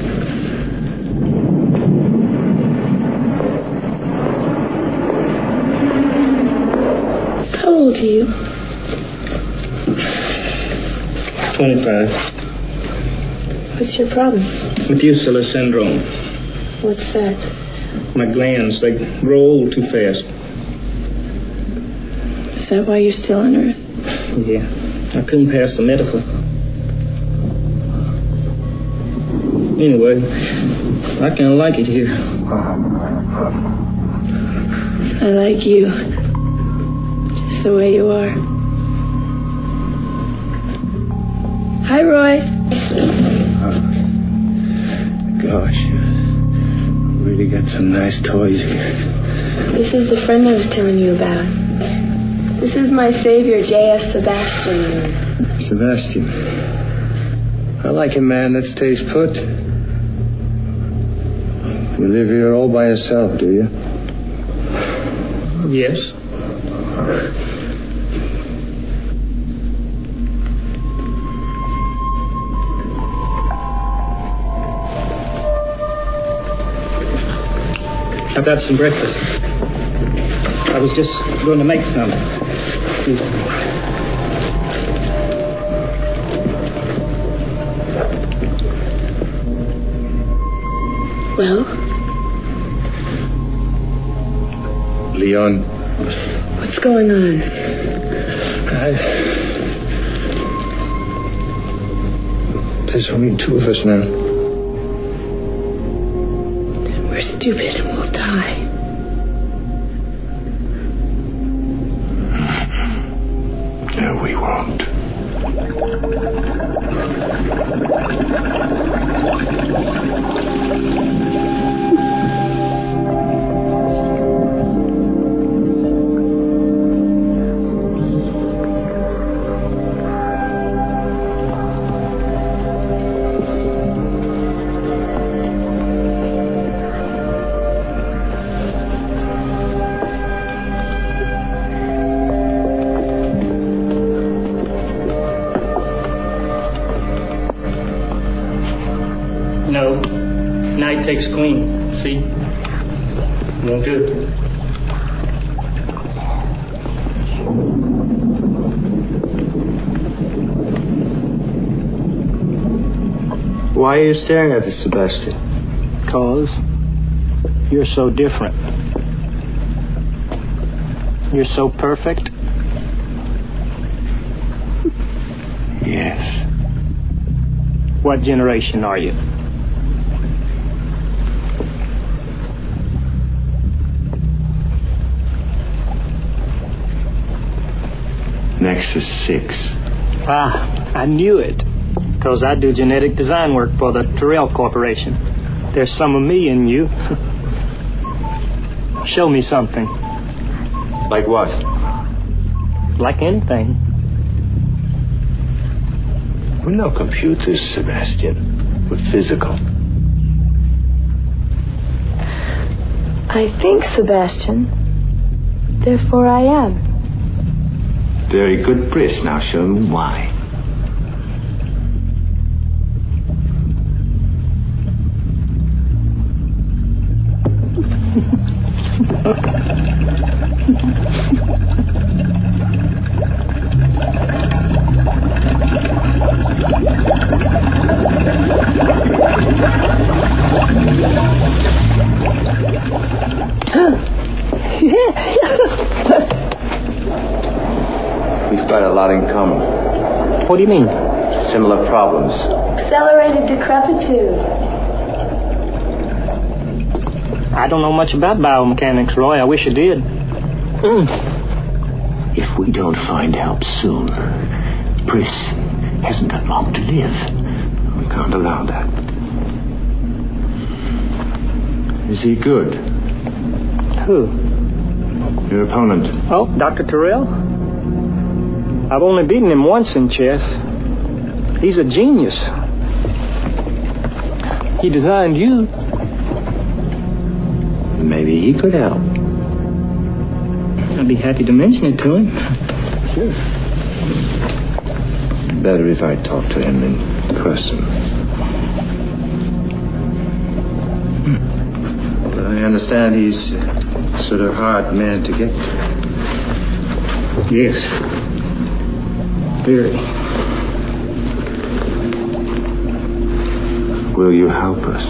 Speaker 10: How old are you?
Speaker 15: twenty-five.
Speaker 10: What's your problem?
Speaker 15: Methuselah syndrome.
Speaker 10: What's that?
Speaker 15: My glands, they grow old too fast.
Speaker 10: Is that why you're still on Earth?
Speaker 15: Yeah. I couldn't pass the medical. Anyway, I kind of like it here.
Speaker 10: I like you. Just the way you are. Hi, Roy.
Speaker 15: Gosh, you really got some nice toys here.
Speaker 10: This is the friend I was telling you about. This is my savior, J F Sebastian.
Speaker 21: Sebastian. I like a man that stays put. You live here all by yourself, do you?
Speaker 15: Yes. I got some breakfast. I was just going to make some.
Speaker 10: Well?
Speaker 21: Leon.
Speaker 10: What's going on?
Speaker 21: I... There's only two of us now.
Speaker 10: We're stupid and we'll die.
Speaker 21: No, we won't.
Speaker 15: No. Night takes queen. See? Won't do it.
Speaker 21: Why are you staring at us, Sebastian?
Speaker 15: Because you're so different. You're so perfect.
Speaker 13: Yes.
Speaker 15: What generation are you?
Speaker 13: Nexus six.
Speaker 15: Ah, I knew it. Because I do genetic design work for the Tyrell Corporation. There's some of me in you. Show me something.
Speaker 21: Like what?
Speaker 15: Like anything.
Speaker 21: We're no computers, Sebastian. We're physical.
Speaker 1: I think, Sebastian. Therefore I am.
Speaker 13: Very good, Briss. Now show me why.
Speaker 21: We've got a lot in common.
Speaker 15: What do you mean?
Speaker 21: Similar problems.
Speaker 1: Accelerated decrepitude.
Speaker 15: I don't know much about biomechanics, Roy. I wish I did.
Speaker 11: Mm. If we don't find help soon, Briss hasn't got long to live. We can't allow that.
Speaker 21: Is he good?
Speaker 15: Who?
Speaker 21: Your opponent.
Speaker 15: Oh, Doctor Tyrell? I've only beaten him once in chess. He's a genius. He designed you.
Speaker 21: Maybe he could help.
Speaker 15: I'd be happy to mention it to him.
Speaker 21: Sure. Better if I talk to him in person. But I understand he's a sort of hard man to get to.
Speaker 15: Yes. Very.
Speaker 21: Will you help us?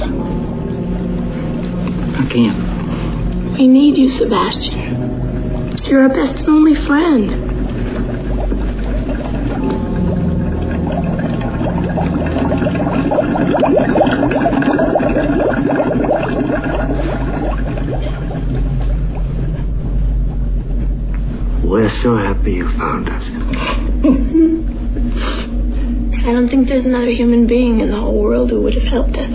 Speaker 15: I can't.
Speaker 10: We need you, Sebastian. You're our best and only friend.
Speaker 21: We're so happy you found us.
Speaker 10: I don't think there's another human being in the whole world who would have helped us.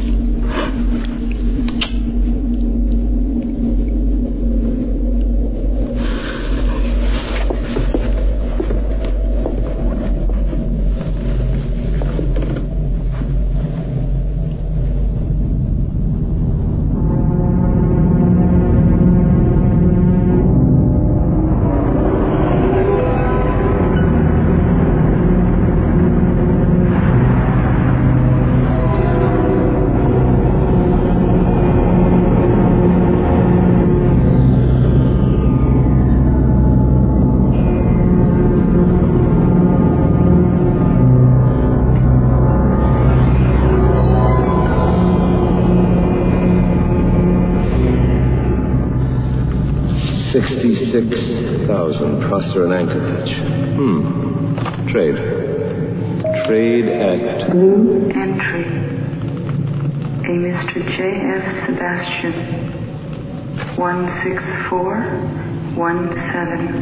Speaker 21: Sixty-six thousand crosser and anchor pitch. Hmm. Trade. Trade at...
Speaker 6: New entry. A Mister J F Sebastian. one six four one seven.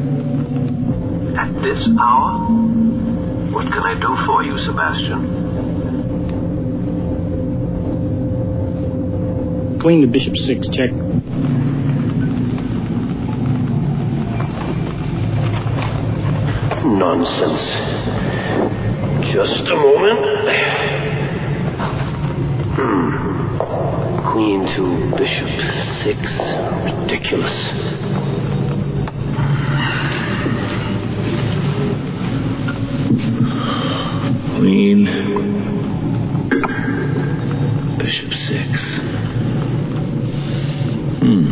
Speaker 11: At this hour? What can I do for you, Sebastian?
Speaker 15: Clean the Bishop six check.
Speaker 11: Nonsense. Just a moment. Hmm. Queen to Bishop six. Ridiculous.
Speaker 13: Queen. Bishop six. Hmm.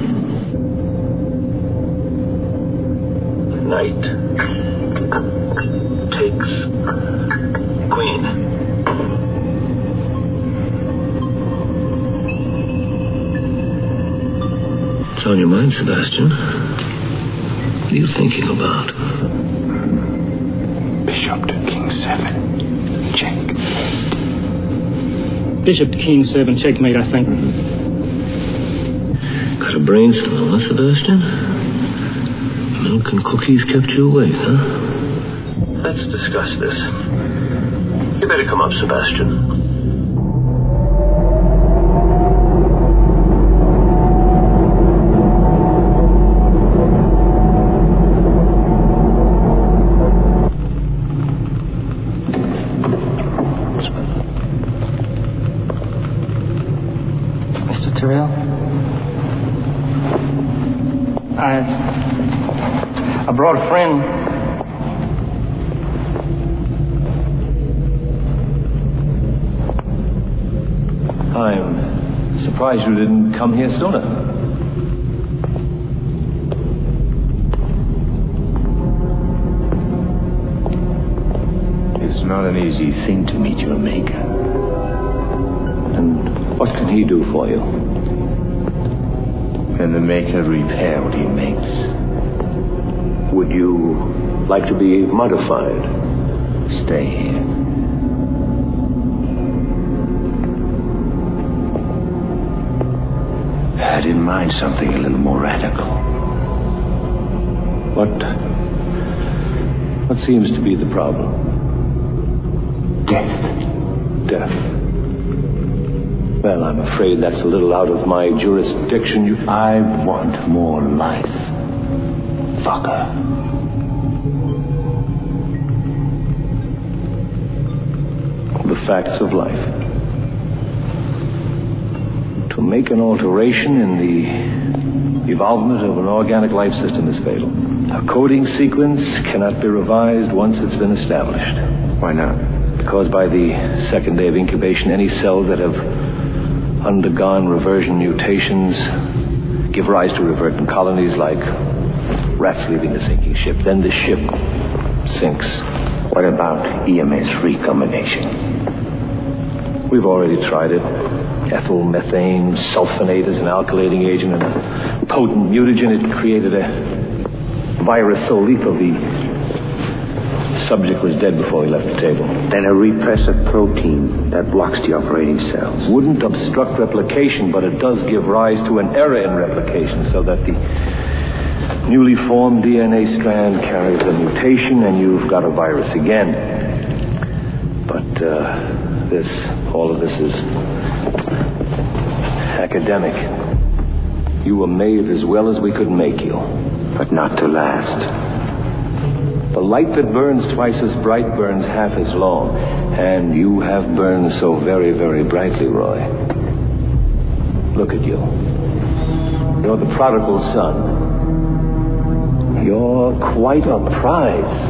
Speaker 11: Knight takes queen.
Speaker 20: What's on your mind, Sebastian? What are you thinking about?
Speaker 13: Bishop to King seven. Check.
Speaker 15: Bishop to King seven, checkmate, I think.
Speaker 20: Got a brainstorm, huh, Sebastian? Milk and cookies kept you awake, huh?
Speaker 11: Let's discuss this. You better come up, Sebastian.
Speaker 15: Mister Tyrrell? I... I brought a friend.
Speaker 11: I'm surprised you didn't come here sooner.
Speaker 13: It's not an easy thing to meet your maker.
Speaker 11: And what can he do for you?
Speaker 13: Can the maker repair what he makes?
Speaker 11: Would you like to be modified?
Speaker 13: Stay here. I had in mind something a little more radical.
Speaker 11: What... What seems to be the problem?
Speaker 13: Death.
Speaker 11: Death. Well, I'm afraid that's a little out of my jurisdiction. You...
Speaker 13: I want more life. Fucker.
Speaker 11: The facts of life. To make an alteration in the evolvement of an organic life system is fatal. A coding sequence cannot be revised once it's been established.
Speaker 13: Why not?
Speaker 11: Because by the second day of incubation, any cells that have undergone reversion mutations give rise to revertant colonies like rats leaving a sinking ship. Then the ship sinks.
Speaker 13: What about E M S recombination?
Speaker 11: We've already tried it. Ethyl methane sulfonate is an alkylating agent and a potent mutagen. It created a virus so lethal the subject was dead before he left the table.
Speaker 13: Then a repressor protein that blocks the operating cells.
Speaker 11: Wouldn't obstruct replication, but it does give rise to an error in replication so that the newly formed D N A strand carries a mutation and you've got a virus again. But uh, this, all of this is academic. You were made as well as we could make you.
Speaker 13: But not to last.
Speaker 11: The light that burns twice as bright burns half as long. And you have burned so very, very brightly, Roy. Look at you. You're the prodigal son. You're quite a prize.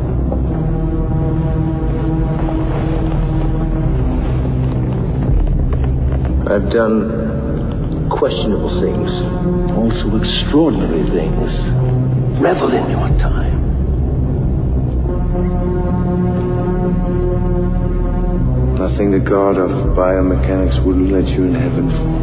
Speaker 11: I've done questionable things, also extraordinary things. Revel in your time.
Speaker 13: Nothing the god of biomechanics wouldn't let you in heaven for.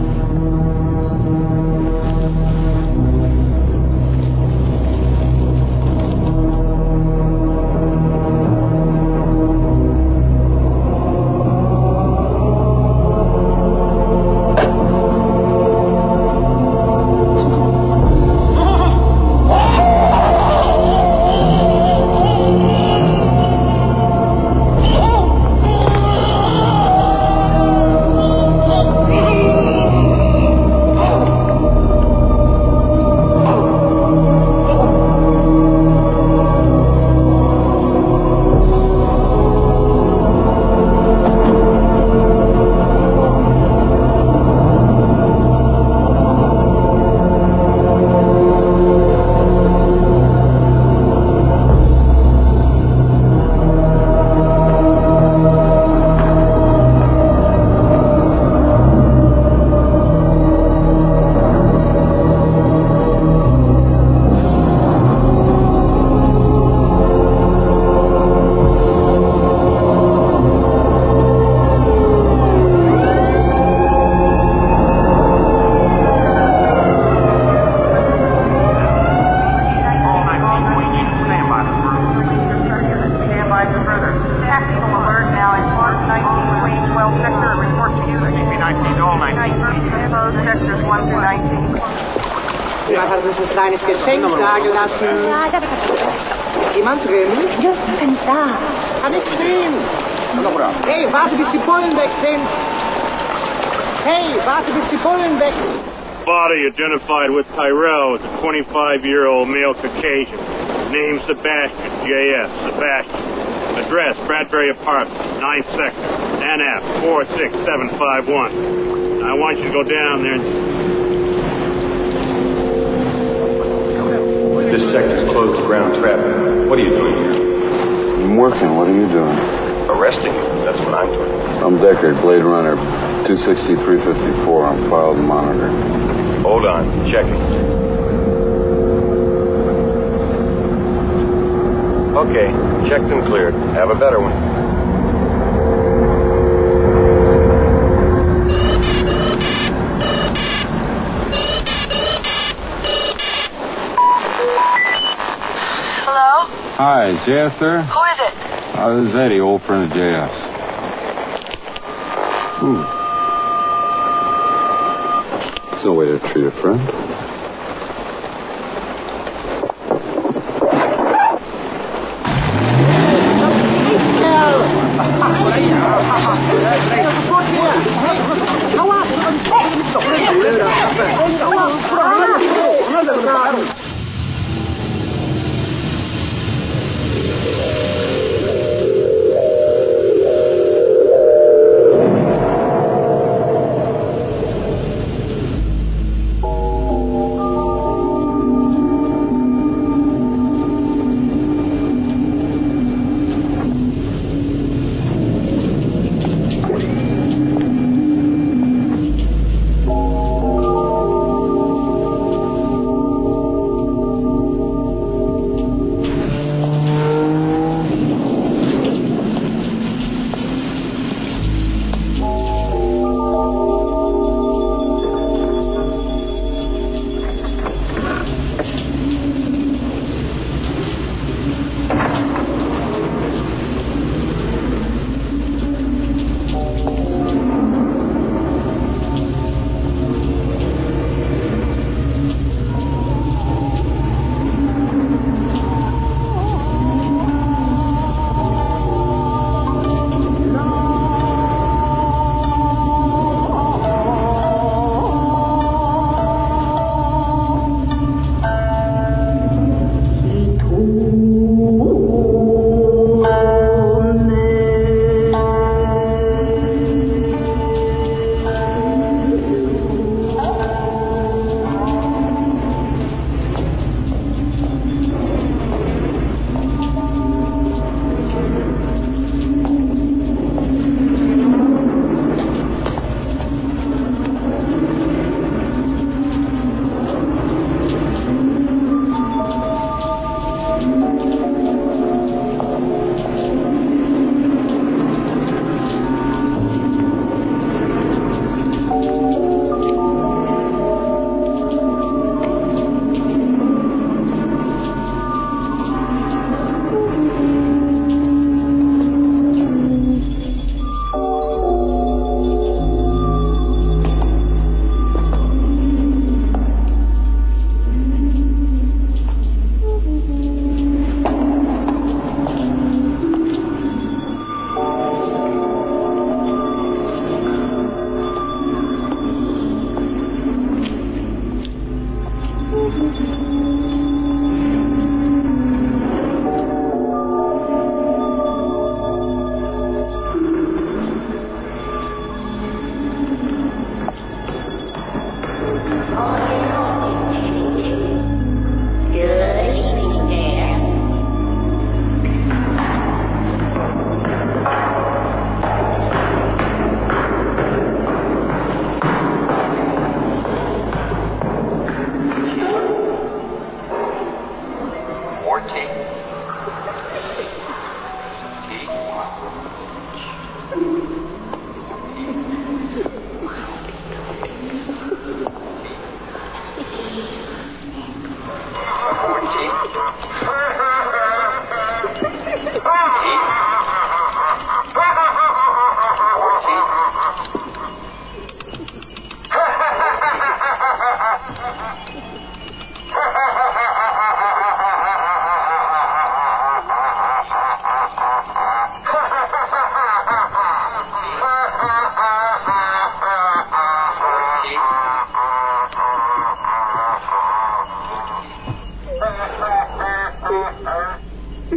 Speaker 12: Jemand hat uns ein kleines Geschenk dagelassen.
Speaker 22: Ja, da ist
Speaker 12: jemand drin?
Speaker 22: Justin, da.
Speaker 12: Kann ich sehen. Hey, warte, bis die Bullen weg sind. Hey, warte, bis die Bullen weg sind.
Speaker 8: Body identified with Tyrell as a twenty-five-year-old male Caucasian. Name Sebastian, J F, Sebastian. Address, Bradbury Apartments, ninth Sector, N F four six seven five one. I want you to go down there and...
Speaker 11: This sector's closed to ground traffic. What are you doing here?
Speaker 9: I'm working. What are you doing?
Speaker 11: Arresting you. That's what I'm doing.
Speaker 9: I'm Deckard, Blade Runner, two sixty-three fifty-four. I'm filed and monitored.
Speaker 11: Hold on. Checking. Okay. Checked and cleared. Have a better one.
Speaker 22: Hello?
Speaker 9: Hi, J F there?
Speaker 22: Who is it?
Speaker 9: Uh, this is Eddie, old friend of J F's. Ooh. There's no way to treat a friend.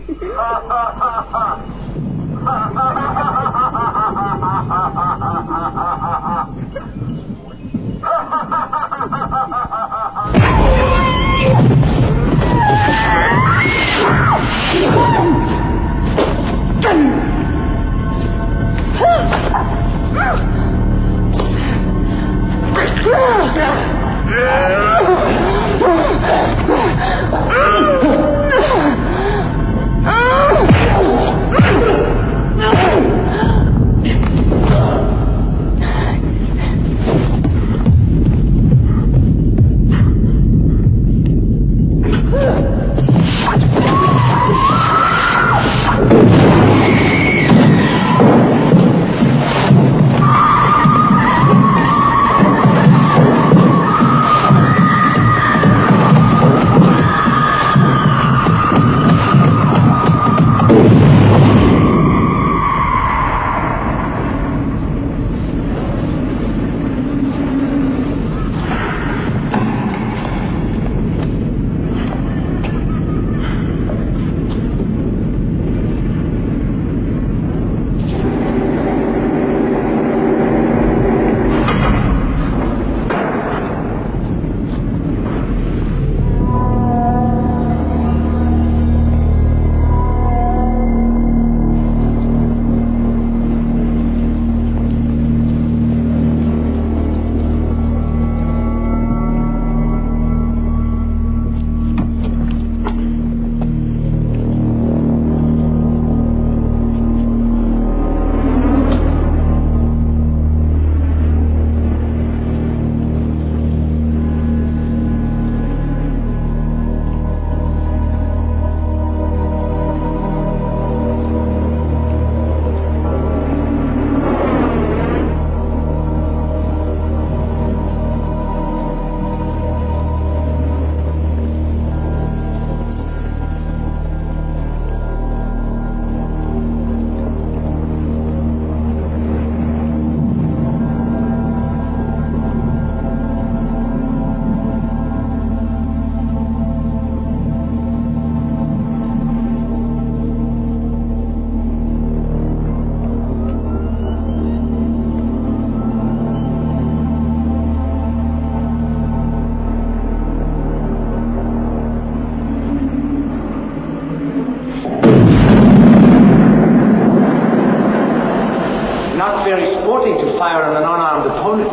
Speaker 12: Fire on an unarmed opponent.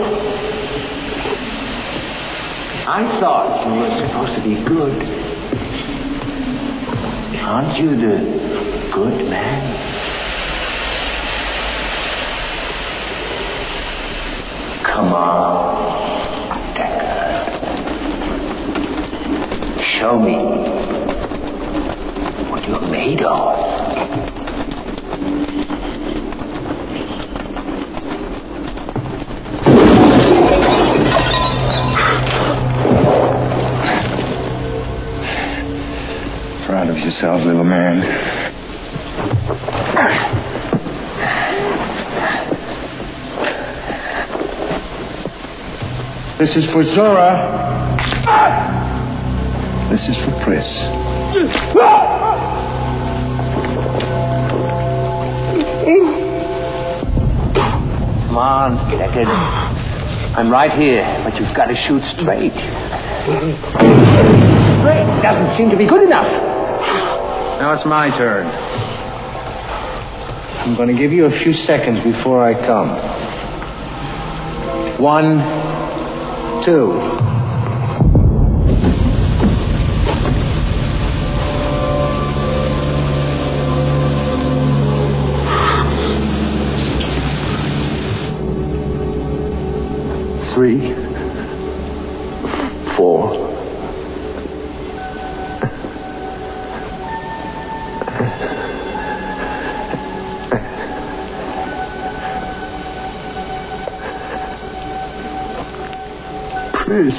Speaker 12: I thought you were supposed to be good. Aren't you the good man? Come on, Decker. Show me what you're made of.
Speaker 13: Proud of yourself, little man.
Speaker 7: This is for Zora.
Speaker 13: This is for Pris.
Speaker 12: Come on, Deckard. I'm right here, but you've got to shoot straight. Straight doesn't seem to be good enough.
Speaker 21: Now it's my turn. I'm going to give you a few seconds before I come. One, two.
Speaker 12: Three, four. Pris.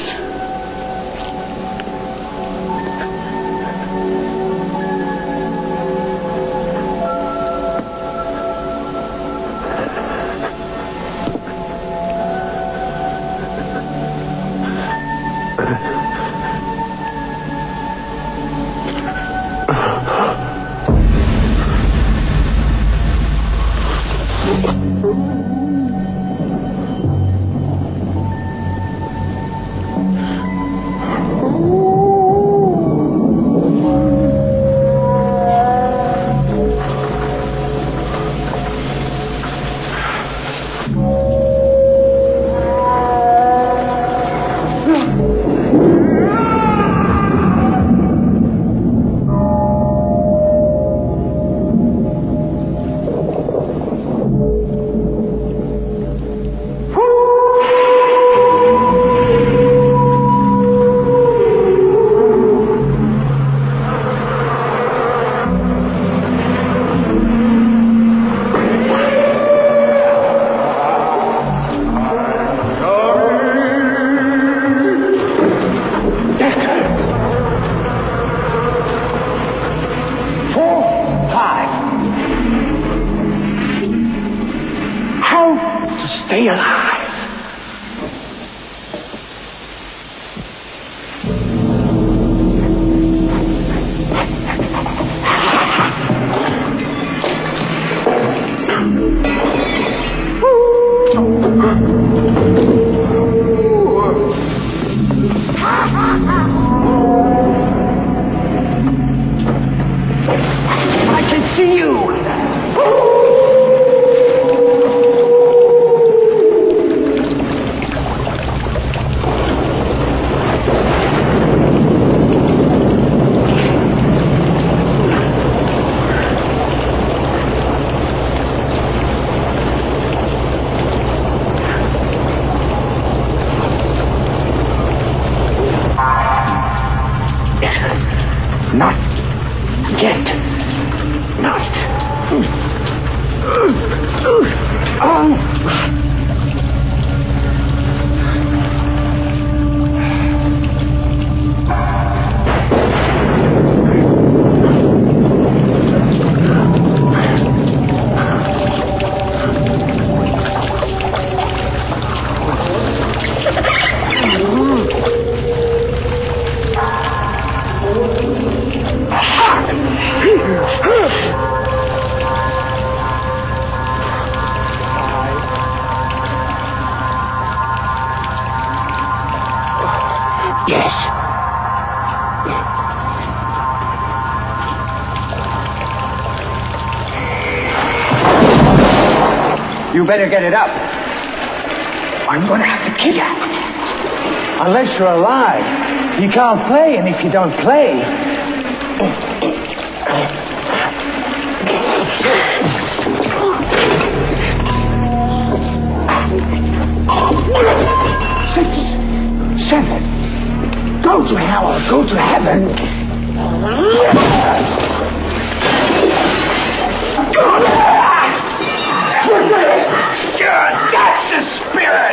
Speaker 13: stay alive.
Speaker 12: I can see you.
Speaker 13: Not yet. Not. Oh. Yes.
Speaker 12: You better get it up.
Speaker 13: I'm going to have to kill you.
Speaker 12: Unless you're alive. You can't play, and if you don't play...
Speaker 13: Six, seven. Go to hell or go to heaven. Good, that's the spirit.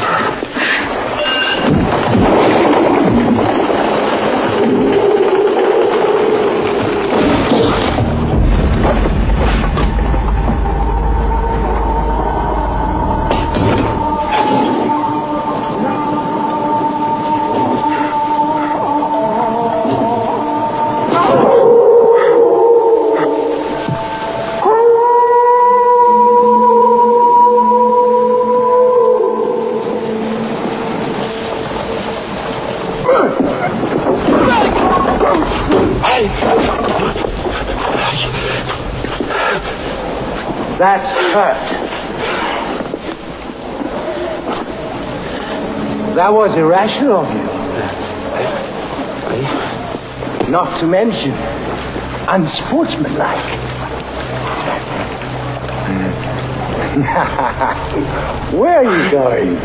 Speaker 12: That's hurt. That was irrational of you. Not to mention unsportsmanlike. Where are you going?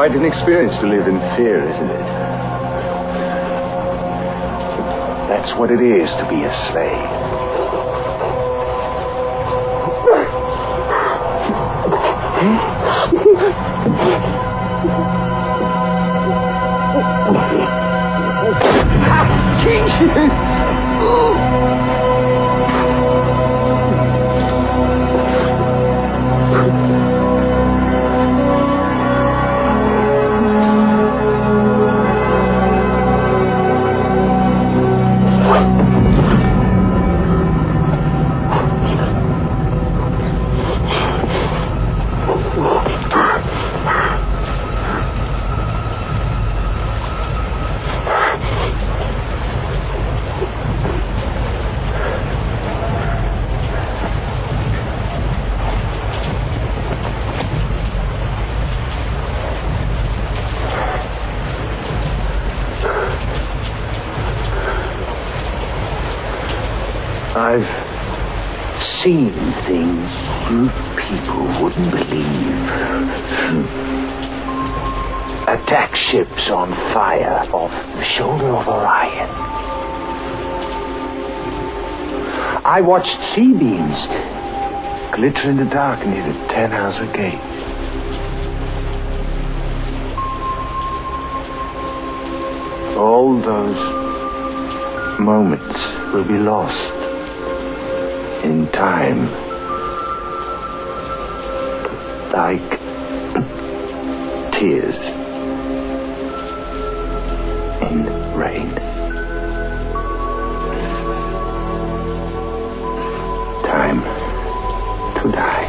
Speaker 13: Quite an experience to live in fear, isn't it? That's what it is to be a slave. I've seen things you people wouldn't believe. Attack ships on fire off the shoulder of Orion. I watched C-beams glitter in the dark near the Tannhauser Gate. All those moments will be lost in time, like tears in rain. Time to die.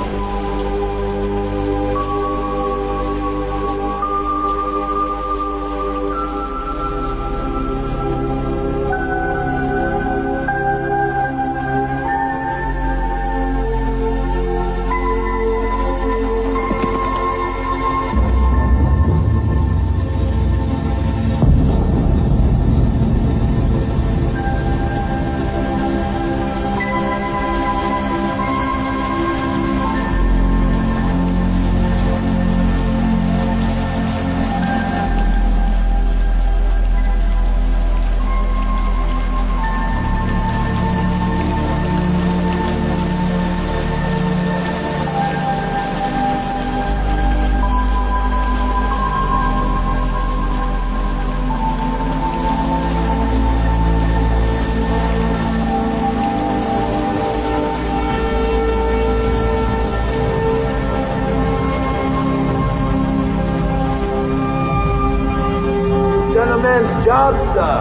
Speaker 13: Job, sir.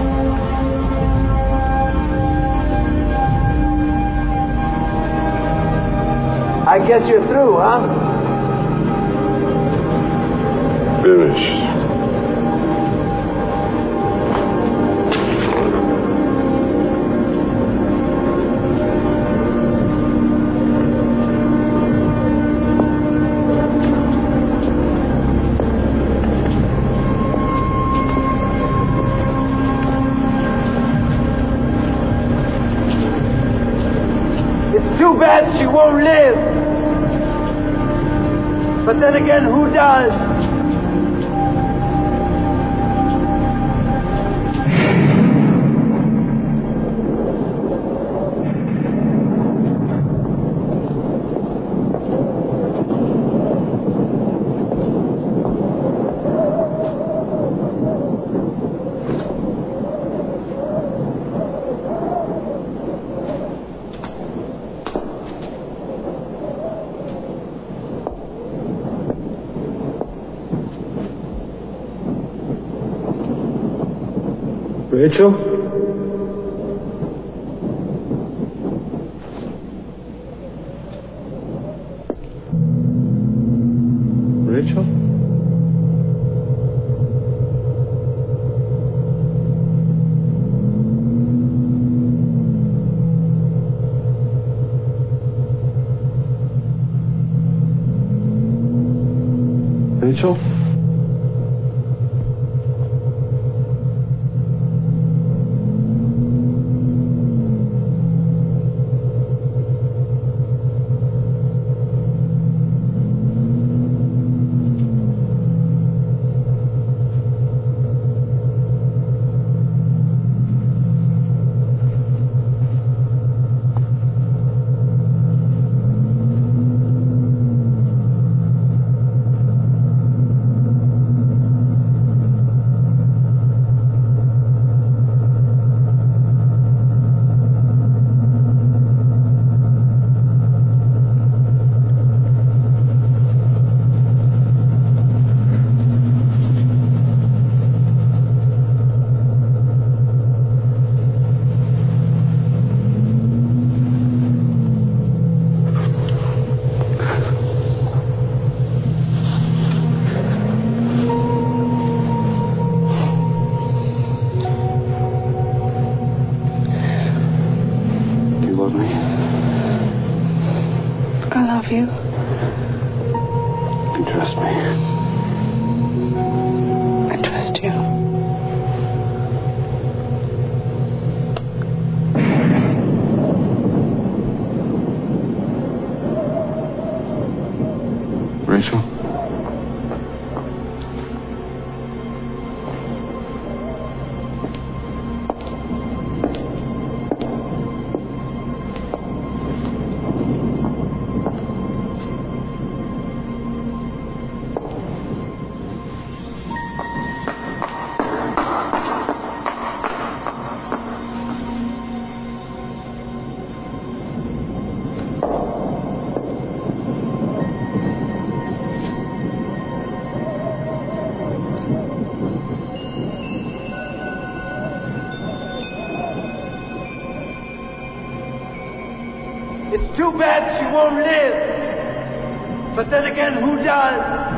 Speaker 13: I guess you're through, huh?
Speaker 5: Finished.
Speaker 12: Too bad she won't live. But then again, who does?
Speaker 8: Rachel? Rachel? Rachel?
Speaker 3: It's too bad she won't live. But then again, who does?